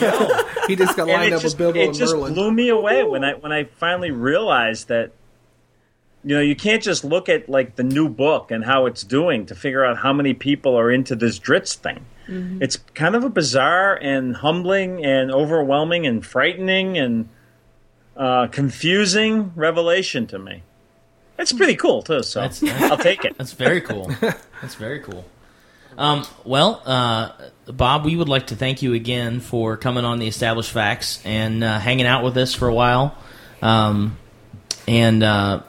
Speaker 3: He just got
Speaker 6: And
Speaker 3: lined
Speaker 6: it
Speaker 3: up
Speaker 6: just,
Speaker 3: with Bilbo
Speaker 6: it
Speaker 3: and
Speaker 6: just
Speaker 3: Merlin.
Speaker 6: blew me away when I when I finally realized that, you know, you can't just look at like the new book and how it's doing to figure out how many people are into this Drizzt thing. Mm-hmm. It's kind of a bizarre and humbling and overwhelming and frightening and uh, confusing revelation to me. It's pretty cool too, so
Speaker 1: That's-
Speaker 6: I'll take it.
Speaker 1: That's very cool. That's very cool. Um, well, uh, Bob, we would like to thank you again for coming on the Established Facts and uh, hanging out with us for a while. Um, and uh,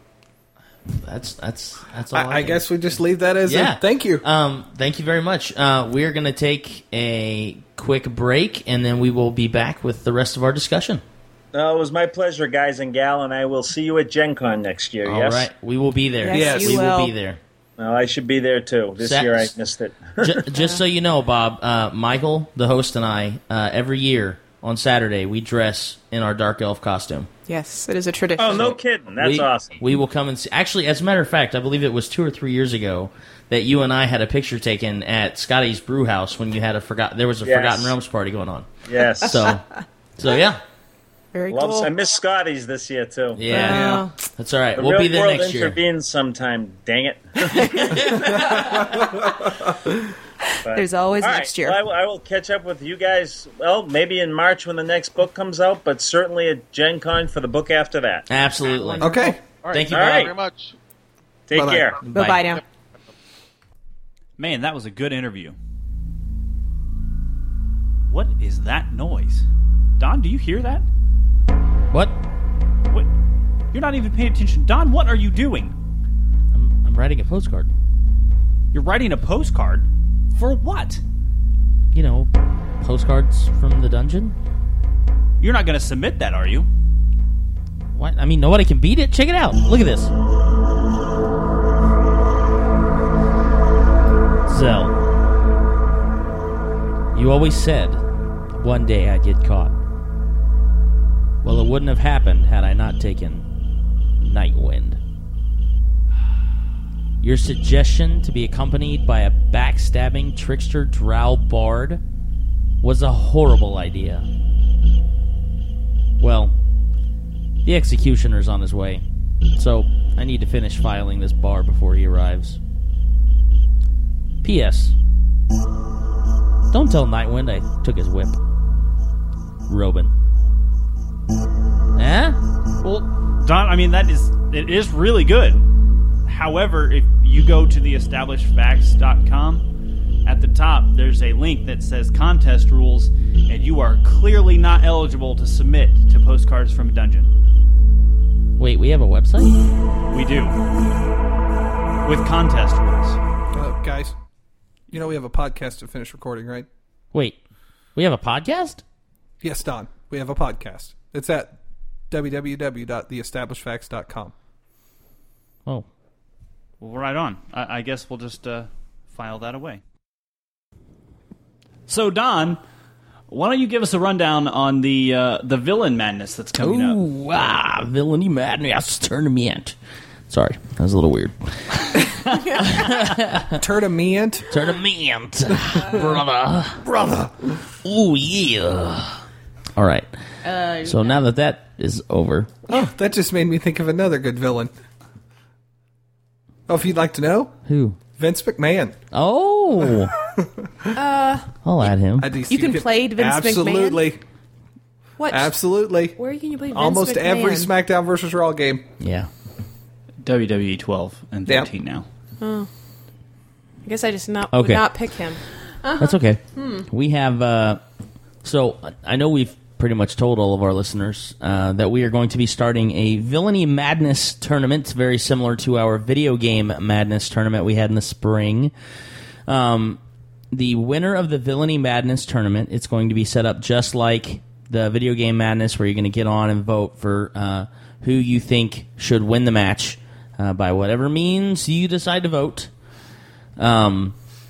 Speaker 1: that's that's that's all. I,
Speaker 3: I, I
Speaker 1: think.
Speaker 3: guess we just leave that as
Speaker 1: Yeah.
Speaker 3: a thank you.
Speaker 1: Um, thank you very much. Uh, we're going to take a quick break, and then we will be back with the rest of our discussion.
Speaker 6: Uh, it was my pleasure, guys and gal, and I will see you at Gen Con next year.
Speaker 1: All
Speaker 6: yes,
Speaker 1: right, we will be there.
Speaker 3: Yes,
Speaker 4: you
Speaker 1: we will.
Speaker 4: will.
Speaker 1: be there.
Speaker 6: well, I should be there too. This
Speaker 1: Sa-
Speaker 6: year I missed it.
Speaker 1: J- just so you know, Bob, uh, Michael, the host, and I, uh, every year on Saturday, we dress in our dark elf costume.
Speaker 4: Yes, it is a tradition.
Speaker 6: Oh, no kidding! That's
Speaker 1: we,
Speaker 6: awesome.
Speaker 1: We will come and see. Actually, as a matter of fact, I believe it was two or three years ago that you and I had a picture taken at Scotty's Brew House when you had a forgot. There was a
Speaker 6: Yes.
Speaker 1: Forgotten Realms party going on.
Speaker 6: Yes.
Speaker 1: So, so yeah,
Speaker 4: Very
Speaker 6: Loves,
Speaker 4: cool.
Speaker 6: I miss Scotty's this year, too.
Speaker 1: yeah,
Speaker 4: Oh.
Speaker 1: that's all right.
Speaker 6: The
Speaker 1: We'll
Speaker 6: real
Speaker 1: be there
Speaker 6: world
Speaker 1: next year.
Speaker 6: intervenes sometime, dang it. But-
Speaker 4: There's always
Speaker 6: All right,
Speaker 4: next year.
Speaker 6: well, I, will- I will catch up with you guys, well, maybe in March when the next book comes out, but certainly at Gen Con for the book after that.
Speaker 1: Absolutely.
Speaker 3: Okay.
Speaker 5: All right,
Speaker 1: Thank you,
Speaker 6: All
Speaker 1: Bob.
Speaker 6: right.
Speaker 5: very much.
Speaker 6: Take
Speaker 3: Bye-bye.
Speaker 6: care.
Speaker 4: Bye bye now.
Speaker 2: Man, that was a good interview. What is that noise? Don, do you hear that?
Speaker 1: What?
Speaker 2: What? You're not even paying attention. Don, what are you doing?
Speaker 1: I'm, I'm writing a postcard.
Speaker 2: You're writing a postcard? For what?
Speaker 1: You know, postcards from the dungeon.
Speaker 2: You're not going to submit that, are you?
Speaker 1: What? I mean, nobody can beat it. Check it out. Look at this. Zell, you always said one day I'd get caught. Well, it wouldn't have happened had I not taken Nightwind. Your suggestion to be accompanied by a backstabbing trickster drow bard was a horrible idea. Well, the executioner's on his way, so I need to finish filing this bar before he arrives. P S. Don't tell Nightwind I took his whip. Robin. Eh?
Speaker 2: Well, Don, I mean, that is, it is really good. However, if you go to the established facts dot com, at the top there's a link that says contest rules, and you are clearly not eligible to submit to postcards from a dungeon.
Speaker 1: Wait, we have a website?
Speaker 2: We do. With contest rules.
Speaker 3: Uh, guys, you know we have a podcast to finish recording, right?
Speaker 1: Wait, we have a podcast?
Speaker 3: Yes, Don. We have a podcast. It's at w w w dot the established facts dot com.
Speaker 1: Oh.
Speaker 2: Well, right on. I, I guess we'll just uh, file that away. So, Don, why don't you give us a rundown on the uh, the villain madness that's coming up?
Speaker 1: Ooh, ah, villainy madness tournament. Sorry, that was a little weird.
Speaker 3: Tournament.
Speaker 1: Tournament, brother.
Speaker 3: Brother.
Speaker 1: Ooh, yeah. All right. So now that that is over,
Speaker 3: Oh, that just made me think of another good villain. Oh, if you'd like to know,
Speaker 1: who?
Speaker 3: Vince McMahon.
Speaker 1: Oh. I'll add him.
Speaker 3: I do-
Speaker 4: You can play Vince McMahon?
Speaker 3: Absolutely.
Speaker 4: What?
Speaker 3: Absolutely.
Speaker 4: Where can you play Vince
Speaker 3: Almost
Speaker 4: McMahon?
Speaker 3: every SmackDown versus Raw game.
Speaker 1: Yeah.
Speaker 2: W W E twelve and
Speaker 3: Yep.
Speaker 2: thirteen now.
Speaker 4: I guess I just not
Speaker 1: Okay.
Speaker 4: would not pick him.
Speaker 1: That's okay. We have, uh, so I know we've pretty much told all of our listeners uh, that we are going to be starting a Villainy Madness tournament, very similar to our video game Madness tournament we had in the spring. Um, the winner of the Villainy Madness tournament, it's going to be set up just like the video game Madness, where you're going to get on and vote for uh, who you think should win the match uh, by whatever means you decide to vote. Um,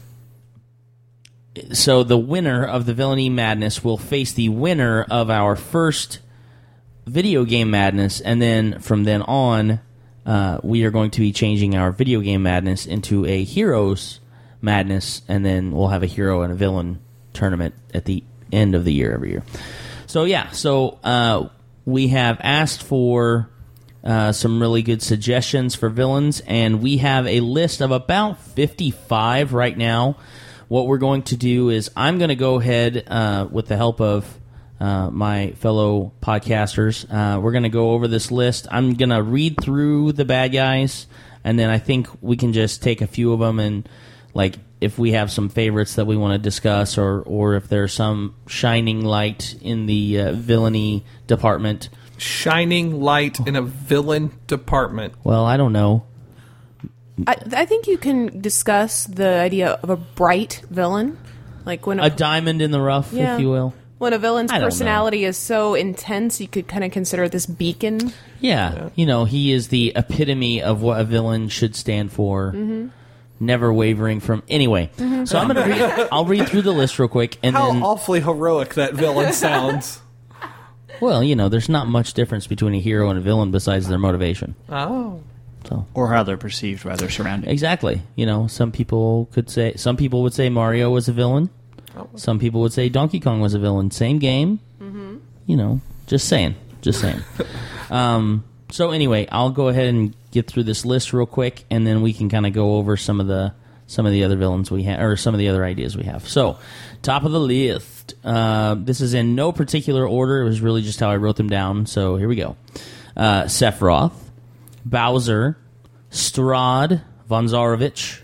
Speaker 1: so the winner of the Villainy Madness will face the winner of our first video game Madness, and then from then on, uh, we are going to be changing our video game Madness into a Heroes Madness, and then we'll have a hero and a villain tournament at the end of the year every year. So yeah, so uh, we have asked for uh, some really good suggestions for villains, and we have a list of about fifty-five right now. What we're going to do is I'm going to go ahead uh, with the help of uh, my fellow podcasters. Uh, we're going to go over this list. I'm going to read through the bad guys, and then I think we can just take a few of them and, like, if we have some favorites that we want to discuss, or, or if there's some shining light in the uh, villainy department.
Speaker 3: Shining light in a villain department.
Speaker 1: Well, I don't know.
Speaker 4: I, I think you can discuss the idea of a bright villain, like when a,
Speaker 1: A diamond in the rough,
Speaker 4: Yeah.
Speaker 1: if you will.
Speaker 4: when a villain's
Speaker 1: I don't know.
Speaker 4: personality is so intense, you could kind of consider this beacon.
Speaker 1: Yeah, you know, he is the epitome of what a villain should stand for. Mm-hmm. Never wavering from... Anyway, so I'm going to read... I'll read through the list real quick, and
Speaker 3: How
Speaker 1: then...
Speaker 3: awfully heroic that villain sounds.
Speaker 1: Well, you know, there's not much difference between a hero and a villain besides their motivation.
Speaker 3: Oh.
Speaker 1: So.
Speaker 2: Or how they're perceived by their surroundings.
Speaker 1: Exactly. You know, some people could say, some people would say Mario was a villain. Some people would say Donkey Kong was a villain. Same game. Mm-hmm. You know, just saying. Just saying. um, so anyway, I'll go ahead and get through this list real quick, and then we can kind of go over some of the some of the other villains we have, or some of the other ideas we have. So, top of the list. Uh, this is in no particular order. It was really just how I wrote them down. So here we go. Uh, Sephiroth, Bowser, Strahd, Von Zarovich,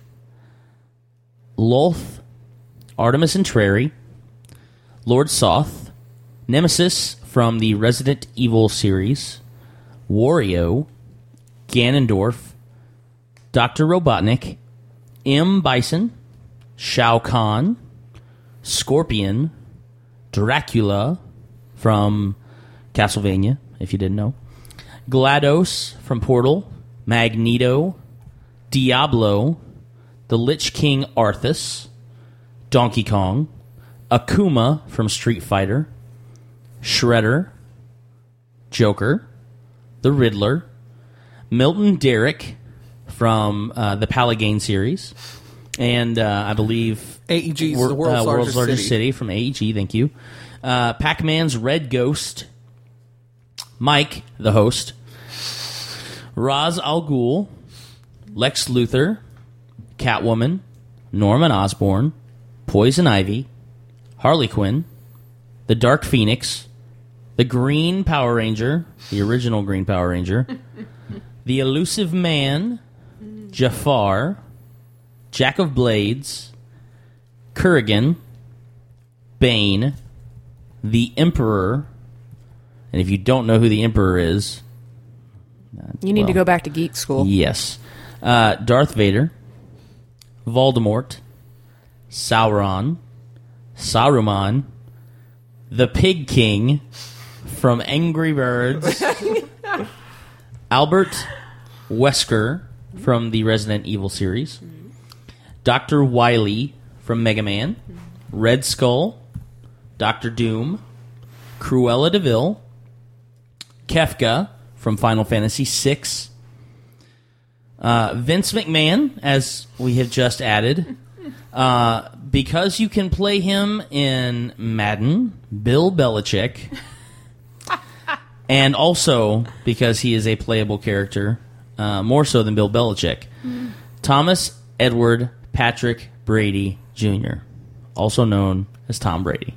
Speaker 1: Lolth, Artemis Entreri, Lord Soth, Nemesis from the Resident Evil series, Wario, Ganondorf, Doctor Robotnik, M. Bison, Shao Kahn, Scorpion, Dracula from Castlevania, if you didn't know, GLaDOS from Portal, Magneto, Diablo, the Lich King Arthas, Donkey Kong, Akuma from Street Fighter, Shredder, Joker, the Riddler, Milton Derrick from uh, the Pallegane series, and uh, I believe
Speaker 3: A E G is
Speaker 1: Wor-
Speaker 3: the world's,
Speaker 1: uh,
Speaker 3: largest,
Speaker 1: world's largest
Speaker 3: city.
Speaker 1: city from A E G. Thank you. Uh, Pac-Man's Red Ghost, Mike, the host, Ra's al Ghul, Lex Luthor, Catwoman, Norman Osborn, Poison Ivy, Harley Quinn, the Dark Phoenix, the Green Power Ranger, the original Green Power Ranger, the Elusive Man, Jafar, Jack of Blades, Kurgan, Bane, the Emperor, and if you don't know who the Emperor is,
Speaker 4: You need
Speaker 1: well,
Speaker 4: to go back to geek school.
Speaker 1: yes, uh, Darth Vader, Voldemort, Sauron, Saruman, the Pig King from Angry Birds, Albert Wesker from the Resident Evil series, Doctor Wily from Mega Man, Red Skull, Doctor Doom, Cruella de Vil, Kefka from Final Fantasy six, uh, Vince McMahon, as we have just added, uh, because you can play him in Madden, Bill Belichick, and also because he is a playable character, uh, more so than Bill Belichick, Thomas Edward Patrick Brady Junior, also known as Tom Brady.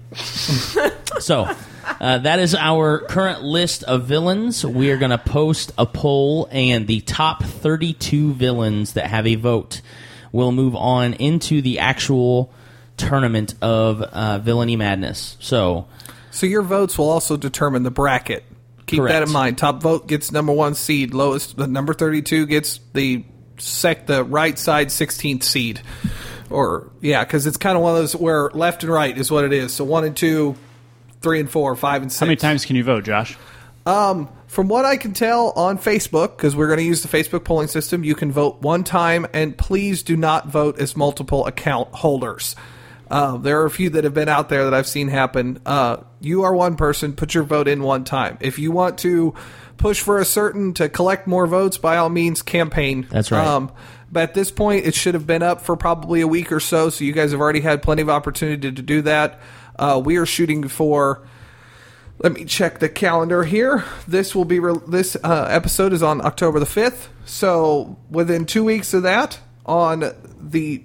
Speaker 1: So, uh, that is our current list of villains. We are going to post a poll, and the top thirty-two villains that have a vote will move on into the actual tournament of uh, Villainy Madness. So,
Speaker 3: So your votes will also determine the bracket. Keep
Speaker 1: Correct.
Speaker 3: that in mind. Top vote gets number one seed. Lowest, the number thirty-two gets the sec the right side sixteenth seed. Or yeah, because it's kind of one of those where left and right is what it is. So one and two, three and four, five and six.
Speaker 2: How many times can you vote, Josh?
Speaker 3: From what I can tell on Facebook, because we're going to use the Facebook polling system, you can vote one time, and please do not vote as multiple account holders. Uh, there are a few that have been out there that I've seen happen. Uh, you are one person, put your vote in one time. If you want to push for a certain to collect more votes, by all means, campaign.
Speaker 1: That's right.
Speaker 3: Um, but at this point, it should have been up for probably a week or so, so you guys have already had plenty of opportunity to do that. Uh, we are shooting for... Let me check the calendar here. This will be re- this uh, episode is on October the fifth. So within two weeks of that, on the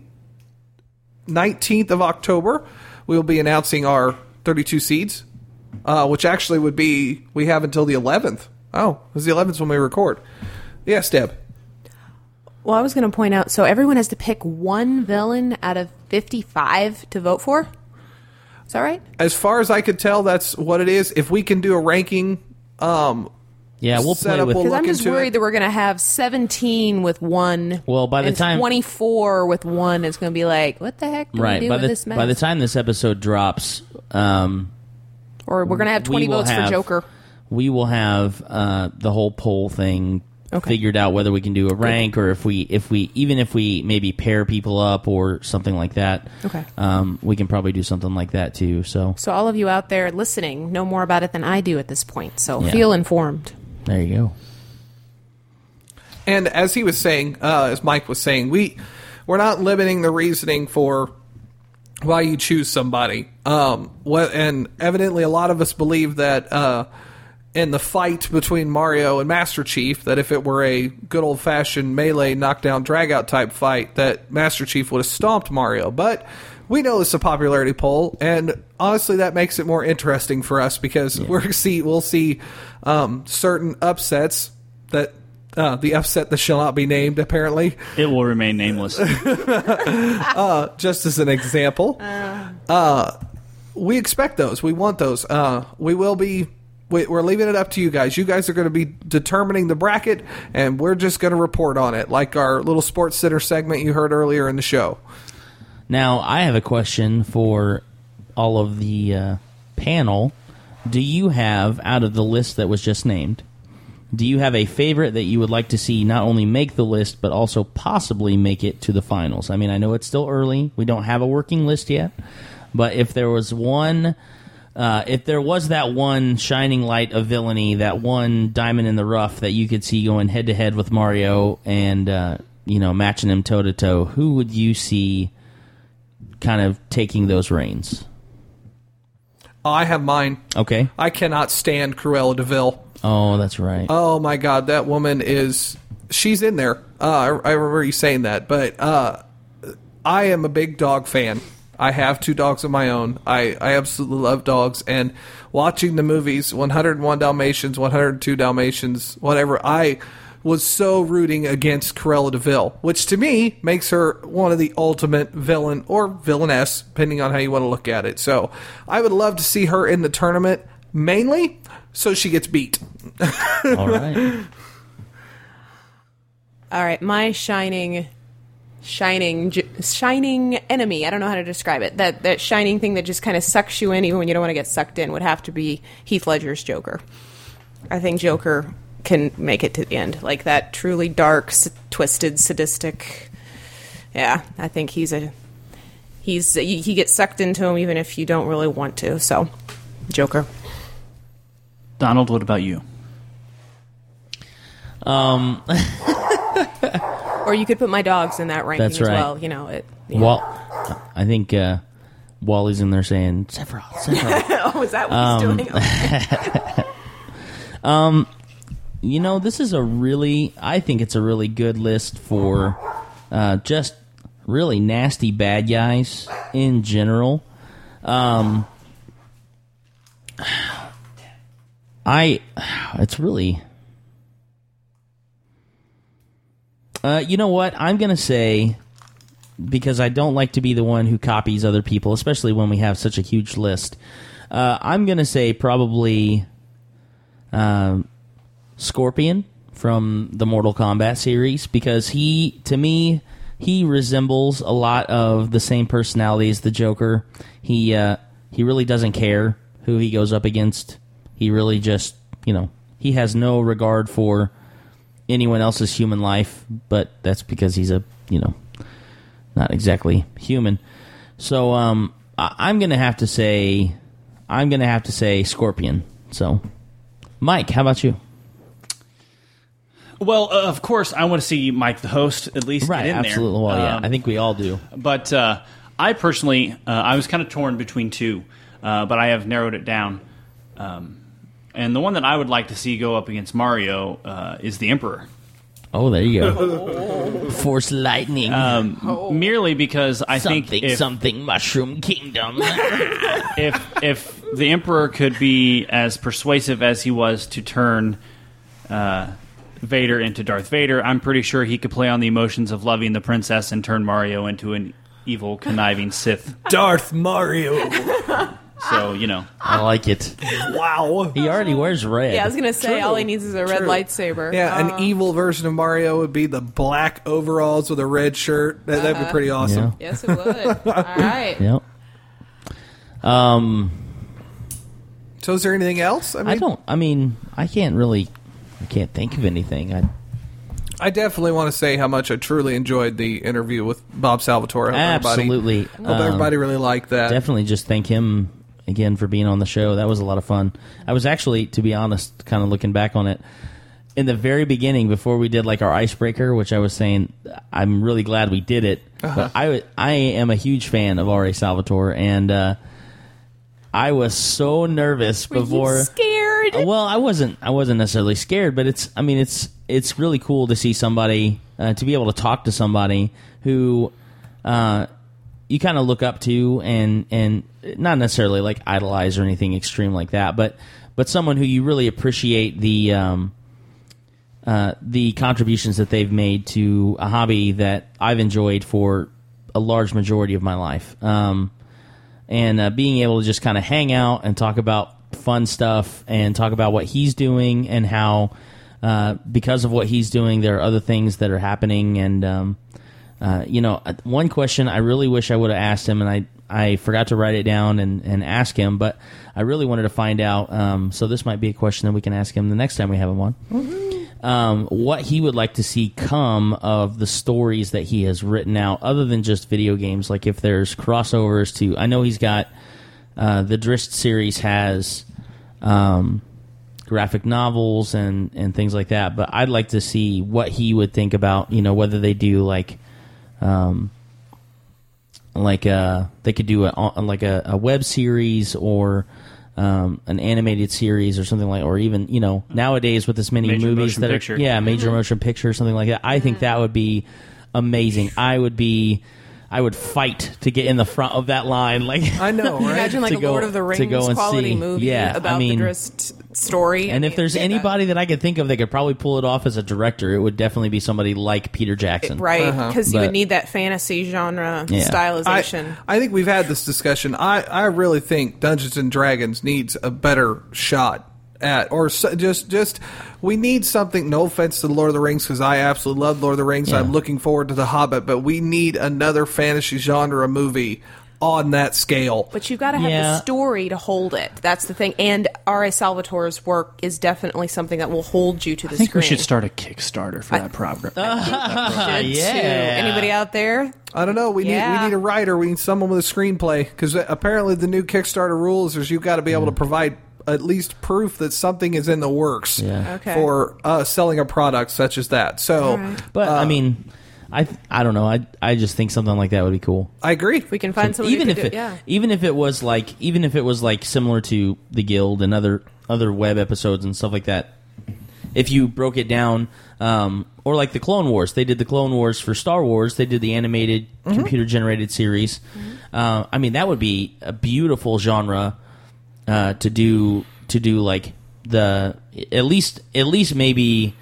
Speaker 3: nineteenth of October, we will be announcing our thirty-two seeds, uh, which actually would be we have until the eleventh. Oh, it was the eleventh when we record. Yes, Deb.
Speaker 4: Well, I was going to point out, so everyone has to pick one villain out of fifty-five to vote for? Is that right?
Speaker 3: As far as I could tell, that's what it is. If we can do a ranking, um,
Speaker 1: yeah, we'll
Speaker 3: Set
Speaker 1: play
Speaker 3: up
Speaker 1: with
Speaker 3: will
Speaker 4: Because I'm
Speaker 3: look
Speaker 4: just
Speaker 3: into
Speaker 4: worried
Speaker 3: it.
Speaker 4: that we're going to have seventeen with one.
Speaker 1: Well, by the
Speaker 4: and
Speaker 1: time-
Speaker 4: twenty-four with one, it's going to be like, what the heck do we
Speaker 1: right.
Speaker 4: do
Speaker 1: By
Speaker 4: with
Speaker 1: the,
Speaker 4: this mess?
Speaker 1: by the time this episode drops, um,
Speaker 4: or we're going to have twenty
Speaker 1: we will
Speaker 4: votes
Speaker 1: have-
Speaker 4: for Joker.
Speaker 1: we will have uh, the whole poll thing
Speaker 4: Okay.
Speaker 1: figured out, whether we can do a rank or if we if we even if we maybe pair people up or something like that.
Speaker 4: Okay.
Speaker 1: Um, we can probably do something like that too. So
Speaker 4: So all of you out there listening know more about it than I do at this point. So
Speaker 1: Yeah.
Speaker 4: feel informed.
Speaker 1: there you go.
Speaker 3: And as he was saying, uh, as Mike was saying, we we're not limiting the reasoning for why you choose somebody. Um, what, and evidently, a lot of us believe that uh, in the fight between Mario and Master Chief, that if it were a good old fashioned melee knockdown dragout type fight, that Master Chief would have stomped Mario. But we know it's a popularity poll, and honestly, that makes it more interesting for us because yeah. we're see we'll see um, certain upsets that. Uh, the upset that shall not be named, apparently.
Speaker 2: It will remain nameless.
Speaker 3: uh, just as an example. Uh, we expect those. We want those. Uh, we will be... We, we're leaving it up to you guys. You guys are going to be determining the bracket, and we're just going to report on it, like our little Sports Center segment you heard earlier in the show.
Speaker 1: Now, I have a question for all of the uh, panel. Do you have, out of the list that was just named... Do you have a favorite that you would like to see not only make the list, but also possibly make it to the finals? I mean, I know it's still early. We don't have a working list yet. But if there was one, uh, if there was that one shining light of villainy, that one diamond in the rough that you could see going head-to-head with Mario and, uh, you know, matching him toe-to-toe, who would you see kind of taking those reins?
Speaker 3: I have mine.
Speaker 1: Okay.
Speaker 3: I cannot stand Cruella de Vil.
Speaker 1: Oh, that's right.
Speaker 3: Oh, my God. That woman is... She's in there. Uh, I, I remember you saying that. But uh, I am a big dog fan. I have two dogs of my own. I, I absolutely love dogs. And watching the movies, one oh one Dalmatians, one oh two Dalmatians, whatever, I was so rooting against Cruella de Vil, which to me makes her one of the ultimate villain or villainess, depending on how you want to look at it. So I would love to see her in the tournament, mainly so she gets beat.
Speaker 1: All right.
Speaker 4: All right, my shining, shining, shining enemy. I don't know how to describe it. That that shining thing that just kind of sucks you in, even when you don't want to get sucked in, would have to be Heath Ledger's Joker. I think Joker can make it to the end, like that truly dark, s- twisted, sadistic. Yeah, I think he's a he's he, he gets sucked into him even if you don't really want to. So, Joker.
Speaker 2: Donald, what about you?
Speaker 1: Um,
Speaker 4: or you could put my dogs in that ranking
Speaker 1: That's
Speaker 4: as
Speaker 1: right.
Speaker 4: well. You know it. Yeah.
Speaker 1: Well, I think uh, Wally's in there saying Sephiroth. Sephiroth.
Speaker 4: Oh, is that what
Speaker 1: Um,
Speaker 4: he's doing? Okay.
Speaker 1: um, you know, this is a really, I think it's a really good list for uh, just really nasty bad guys in general. Um, I, it's really, uh, you know what? I'm going to say, because I don't like to be the one who copies other people, especially when we have such a huge list. Uh, I'm going to say probably um, Scorpion from the Mortal Kombat series, because he, to me, he resembles a lot of the same personality as the Joker. He uh, he really doesn't care who he goes up against. He really just, you know, he has no regard for anyone else's human life, but that's because he's a, you know, not exactly human. So um, I- I'm going to have to say, I'm going to have to say Scorpion. So, Mike, how about you?
Speaker 2: Well, uh, of course, I want to see Mike, the host, at least
Speaker 1: Right,
Speaker 2: get in
Speaker 1: absolutely.
Speaker 2: there.
Speaker 1: Well, yeah,
Speaker 2: Um,
Speaker 1: I think we all do.
Speaker 2: But uh, I personally, uh, I was kind of torn between two, uh, but I have narrowed it down. Um, and the one that I would like to see go up against Mario uh, is the Emperor.
Speaker 1: Oh, there you go. Force lightning.
Speaker 2: Um,
Speaker 4: Oh.
Speaker 2: Merely because I
Speaker 1: something,
Speaker 2: think if,
Speaker 1: something, Mushroom Kingdom.
Speaker 2: if if the Emperor could be as persuasive as he was to turn uh, Vader into Darth Vader, I'm pretty sure he could play on the emotions of loving the princess and turn Mario into an evil, conniving Sith.
Speaker 3: Darth Mario.
Speaker 2: So, you know.
Speaker 1: I like it.
Speaker 3: Wow.
Speaker 1: He already wears red.
Speaker 4: Yeah, I was gonna say
Speaker 3: True.
Speaker 4: all he needs is a red
Speaker 3: True.
Speaker 4: lightsaber.
Speaker 3: Yeah,
Speaker 4: Uh,
Speaker 3: an evil version of Mario would be the black overalls with a red shirt. That, that'd be pretty awesome.
Speaker 4: Yes, it would. All right.
Speaker 1: Yep. Um,
Speaker 3: So is there anything else?
Speaker 1: I don't. I mean, I can't really. I can't think of anything. I
Speaker 3: I definitely want to say how much I truly enjoyed the interview with Bob Salvatore. I hope
Speaker 1: absolutely.
Speaker 3: Everybody, I hope everybody really liked that.
Speaker 1: Definitely just thank him again for being on the show. That was a lot of fun. I was actually, to be honest, kind of looking back on it, in the very beginning, before we did like our icebreaker, which I was saying, I'm really glad we did it.
Speaker 3: Uh-huh.
Speaker 1: But I I am a huge fan of R A. Salvatore, and uh, I was so nervous
Speaker 4: Were
Speaker 1: before.
Speaker 4: you scared?
Speaker 1: Well, I wasn't. I wasn't necessarily scared, but it's. I mean, it's it's really cool to see somebody uh, to be able to talk to somebody who uh, you kind of look up to, and and not necessarily like idolize or anything extreme like that, but but someone who you really appreciate the um, uh, the contributions that they've made to a hobby that I've enjoyed for a large majority of my life. Um, and uh, being able to just kind of hang out and talk about fun stuff and talk about what he's doing and how uh, because of what he's doing, there are other things that are happening. And, um, uh, you know, one question I really wish I would have asked him, and I, I forgot to write it down and, and ask him, but I really wanted to find out. Um, so this might be a question that we can ask him the next time we have him on. Mm-hmm. Um, what he would like to see come of the stories that he has written out, other than just video games. Like if there's crossovers to, I know he's got uh, the Drizzt series has um, graphic novels and, and things like that. But I'd like to see what he would think about, you know, whether they do like, um, like uh they could do a like a, a web series or. Um, an animated series or something like, or even, you know, nowadays with as many
Speaker 2: Major
Speaker 1: movies
Speaker 2: motion
Speaker 1: that
Speaker 2: picture.
Speaker 1: are, yeah, major
Speaker 4: Mm-hmm.
Speaker 1: motion picture or something like that. I think that would be amazing. I would be, I would fight to get in the front of that line. Like
Speaker 3: I know, right?
Speaker 4: Imagine like
Speaker 1: To
Speaker 4: a
Speaker 1: go-
Speaker 4: Lord of the
Speaker 1: to
Speaker 4: Rings
Speaker 1: go and
Speaker 4: quality
Speaker 1: see.
Speaker 4: movie
Speaker 1: Yeah, I
Speaker 4: about
Speaker 1: mean-
Speaker 4: the Drizzt story.
Speaker 1: And
Speaker 4: I
Speaker 1: if
Speaker 4: mean,
Speaker 1: there's
Speaker 4: yeah,
Speaker 1: anybody that I could think of that could probably pull it off as a director, it would definitely be somebody like Peter Jackson.
Speaker 4: right,
Speaker 3: Uh-huh.
Speaker 4: because you
Speaker 1: But-
Speaker 4: would need that fantasy genre
Speaker 1: Yeah.
Speaker 4: stylization.
Speaker 3: I, I think we've had this discussion. I, I really think Dungeons and Dragons needs a better shot at, or so, just just we need something. No offense to the Lord of the Rings, because I absolutely love Lord of the Rings.
Speaker 1: Yeah.
Speaker 3: I'm looking forward to The Hobbit, but we need another fantasy genre movie on that scale.
Speaker 4: But you've got to have
Speaker 1: Yeah.
Speaker 4: the story to hold it. That's the thing. And R A. Salvatore's work is definitely something that will hold you to the
Speaker 2: I think
Speaker 4: screen.
Speaker 2: we should start a Kickstarter for that program.
Speaker 1: Ah,
Speaker 4: Should
Speaker 1: yeah.
Speaker 4: too. Anybody out there?
Speaker 3: I don't know. We need
Speaker 4: Yeah.
Speaker 3: we need a writer. We need someone with a screenplay, because apparently the new Kickstarter rules is you've got to be able to provide at least proof that something is in the works
Speaker 1: Yeah.
Speaker 4: Okay.
Speaker 3: for uh, selling a product such as that. So
Speaker 4: All right.
Speaker 1: But
Speaker 3: uh,
Speaker 1: I mean, I I don't know. I I just think something like that would be cool.
Speaker 3: I agree.
Speaker 4: We can find someone
Speaker 1: even
Speaker 4: who
Speaker 1: if
Speaker 4: could
Speaker 1: it,
Speaker 4: do it. Yeah.
Speaker 1: even if it was like even if it was like similar to the Guild and other other web episodes and stuff like that. If you broke it down, um, or like the Clone Wars, they did the Clone Wars for Star Wars. They did the animated computer generated series. Uh, I mean, that would be a beautiful genre uh, to do to do like the at least at least maybe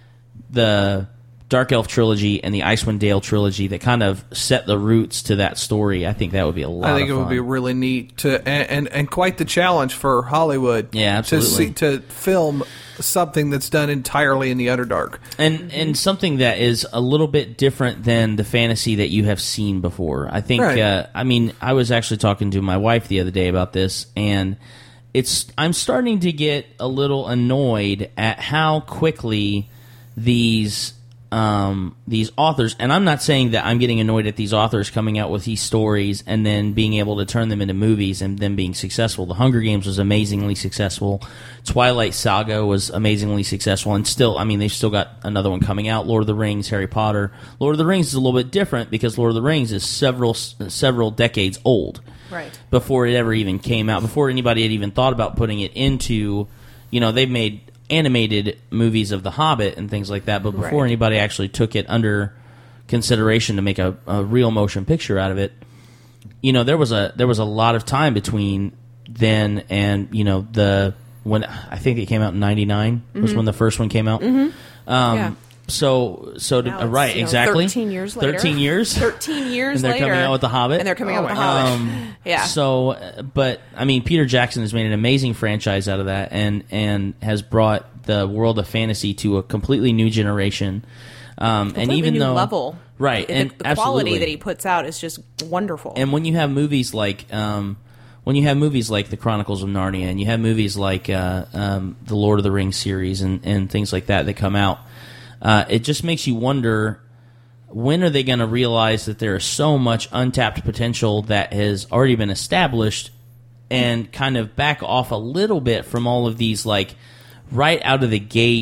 Speaker 1: the Dark Elf trilogy and the Icewind Dale trilogy that kind of set the roots to that story. I think that would be a lot.
Speaker 3: I think
Speaker 1: of
Speaker 3: it would
Speaker 1: fun.
Speaker 3: be really neat to and, and, and quite the challenge for Hollywood.
Speaker 1: Yeah, absolutely.
Speaker 3: To see, to film something that's done entirely in the Underdark.
Speaker 1: and and something that is a little bit different than the fantasy that you have seen before. I think.
Speaker 3: Right.
Speaker 1: Uh, I mean, I was actually talking to my wife the other day about this, and it's. I'm starting to get a little annoyed at how quickly these. Um, these authors, and I'm not saying that I'm getting annoyed at these authors coming out with these stories and then being able to turn them into movies and then being successful. The Hunger Games was amazingly successful. Twilight Saga was amazingly successful, and still, I mean, they've still got another one coming out. Lord of the Rings, Harry Potter. Lord of the Rings is a little bit different because Lord of the Rings is several several decades old.
Speaker 4: Right.
Speaker 1: Before it ever even came out, before anybody had even thought about putting it into, you know, they've made animated movies of The Hobbit and things like that, but before
Speaker 4: Right.
Speaker 1: anybody actually took it under consideration to make a, a real motion picture out of it, you know, there was a there was a lot of time between then and, you know, the when I think it came out in ninety-nine was when the first one came out. Um,
Speaker 4: Yeah.
Speaker 1: So, so to,
Speaker 4: Now
Speaker 1: uh,
Speaker 4: it's,
Speaker 1: right,
Speaker 4: you know,
Speaker 1: exactly.
Speaker 4: thirteen years later.
Speaker 1: Thirteen years.
Speaker 4: Thirteen years
Speaker 1: And they're
Speaker 4: later,
Speaker 1: coming out with The Hobbit?
Speaker 4: and they're coming
Speaker 3: Oh
Speaker 4: out with The
Speaker 3: my
Speaker 4: Hobbit.
Speaker 1: Um,
Speaker 4: yeah.
Speaker 1: So, uh, but I mean, Peter Jackson has made an amazing franchise out of that, and and has brought the world of fantasy to a completely new generation. Um, and
Speaker 4: Completely
Speaker 1: even
Speaker 4: new
Speaker 1: though
Speaker 4: level,
Speaker 1: right,
Speaker 4: the,
Speaker 1: and
Speaker 4: the
Speaker 1: absolutely.
Speaker 4: quality that he puts out is just wonderful.
Speaker 1: And when you have movies like um, when you have movies like the Chronicles of Narnia, and you have movies like uh, um, the Lord of the Rings series, and, and things like that that come out, uh, it just makes you wonder, when are they going to realize that there is so much untapped potential that has already been established, and kind of back off a little bit from all of these, like, right out of the gate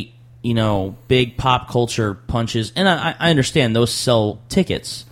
Speaker 1: you know, big pop culture punches, and I, I understand those sell tickets,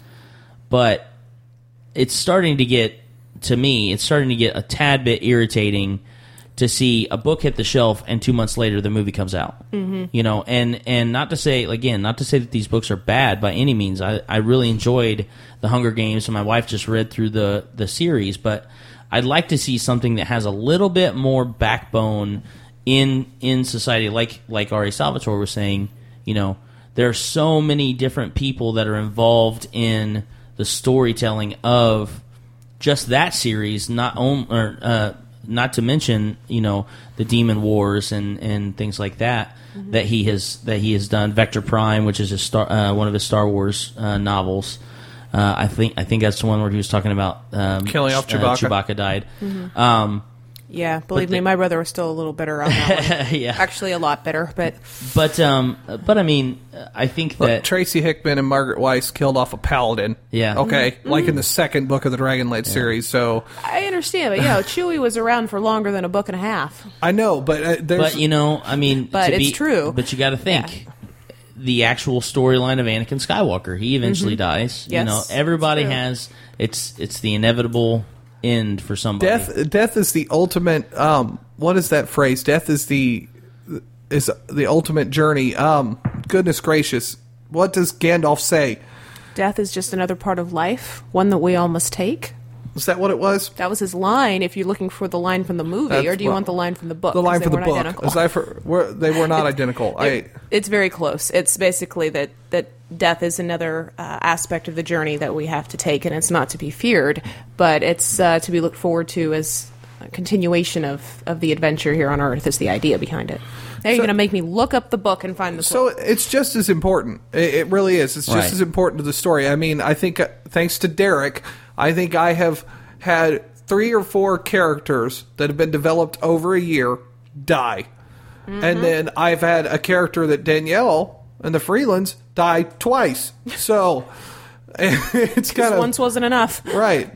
Speaker 1: but it's starting to get, to me, it's starting to get a tad bit irritating to see a book hit the shelf and two months later the movie comes out. Mm-hmm. You know, and, and not to say, again, not to say that these books are bad by any means. I, I really enjoyed The Hunger Games, and my wife just read through the, the series, but I'd like to see something that has a little bit more backbone in in society. Like, like Ari Salvatore was saying, you know, there are so many different people that are involved in the storytelling of just that series, not on, or, uh, not to mention, you know, the Demon Wars and, and things like that mm-hmm. that he has that he has done. Vector Prime, which is a star, uh, one of his Star Wars uh, novels. Uh, I think I think that's the one where he was talking about um,
Speaker 3: killing off Chewbacca.
Speaker 1: Uh, Chewbacca died.
Speaker 4: Mm-hmm.
Speaker 1: Um,
Speaker 4: yeah, believe
Speaker 1: the,
Speaker 4: me, my brother was still a little bitter on that one.
Speaker 1: Yeah,
Speaker 4: actually, a lot bitter. But
Speaker 1: but um, but I mean, I think
Speaker 3: Look,
Speaker 1: that
Speaker 3: Tracy Hickman and Margaret Weiss killed off a paladin.
Speaker 1: Yeah.
Speaker 3: Okay,
Speaker 4: mm-hmm.
Speaker 3: like in the second book of the Dragonlance yeah. series. So
Speaker 4: I understand, but yeah, Chewie was around for longer than a book and a half.
Speaker 3: I know, but uh, there's,
Speaker 1: but you know, I mean,
Speaker 4: but
Speaker 1: to
Speaker 4: it's
Speaker 1: be,
Speaker 4: true.
Speaker 1: But you got to think.
Speaker 4: Yeah.
Speaker 1: The actual storyline of Anakin Skywalker, he eventually mm-hmm. dies.
Speaker 4: Yes,
Speaker 1: you know, everybody
Speaker 4: it's
Speaker 1: has it's it's the inevitable end for somebody.
Speaker 3: Death death is the ultimate um what is that phrase? Death is the is the ultimate journey. Um goodness gracious. What does Gandalf say?
Speaker 4: Death is just another part of life, one that we all must take.
Speaker 3: Is that what it was?
Speaker 4: That was his line. If you're looking for the line from the movie,
Speaker 3: That's,
Speaker 4: or do you
Speaker 3: well,
Speaker 4: want the line from the book?
Speaker 3: The line from the book.
Speaker 4: Identical.
Speaker 3: As I for, were, they were not identical.
Speaker 4: It,
Speaker 3: I.
Speaker 4: It's very close. It's basically that that death is another uh, aspect of the journey that we have to take, and it's not to be feared, but it's uh, to be looked forward to as a continuation of, of the adventure here on Earth. Is the idea behind it? Now you're
Speaker 3: So-
Speaker 4: going to make me look up the book and find the
Speaker 3: So
Speaker 4: book.
Speaker 3: it's just as important. It, it really is. It's just
Speaker 1: Right.
Speaker 3: as important to the story. I mean, I think uh, thanks to Derek, I think I have had three or four characters that have been developed over a year die.
Speaker 4: Mm-hmm.
Speaker 3: And then I've had a character that Danielle and the Freelands die twice. So it's kind of...
Speaker 4: once wasn't enough.
Speaker 3: Right.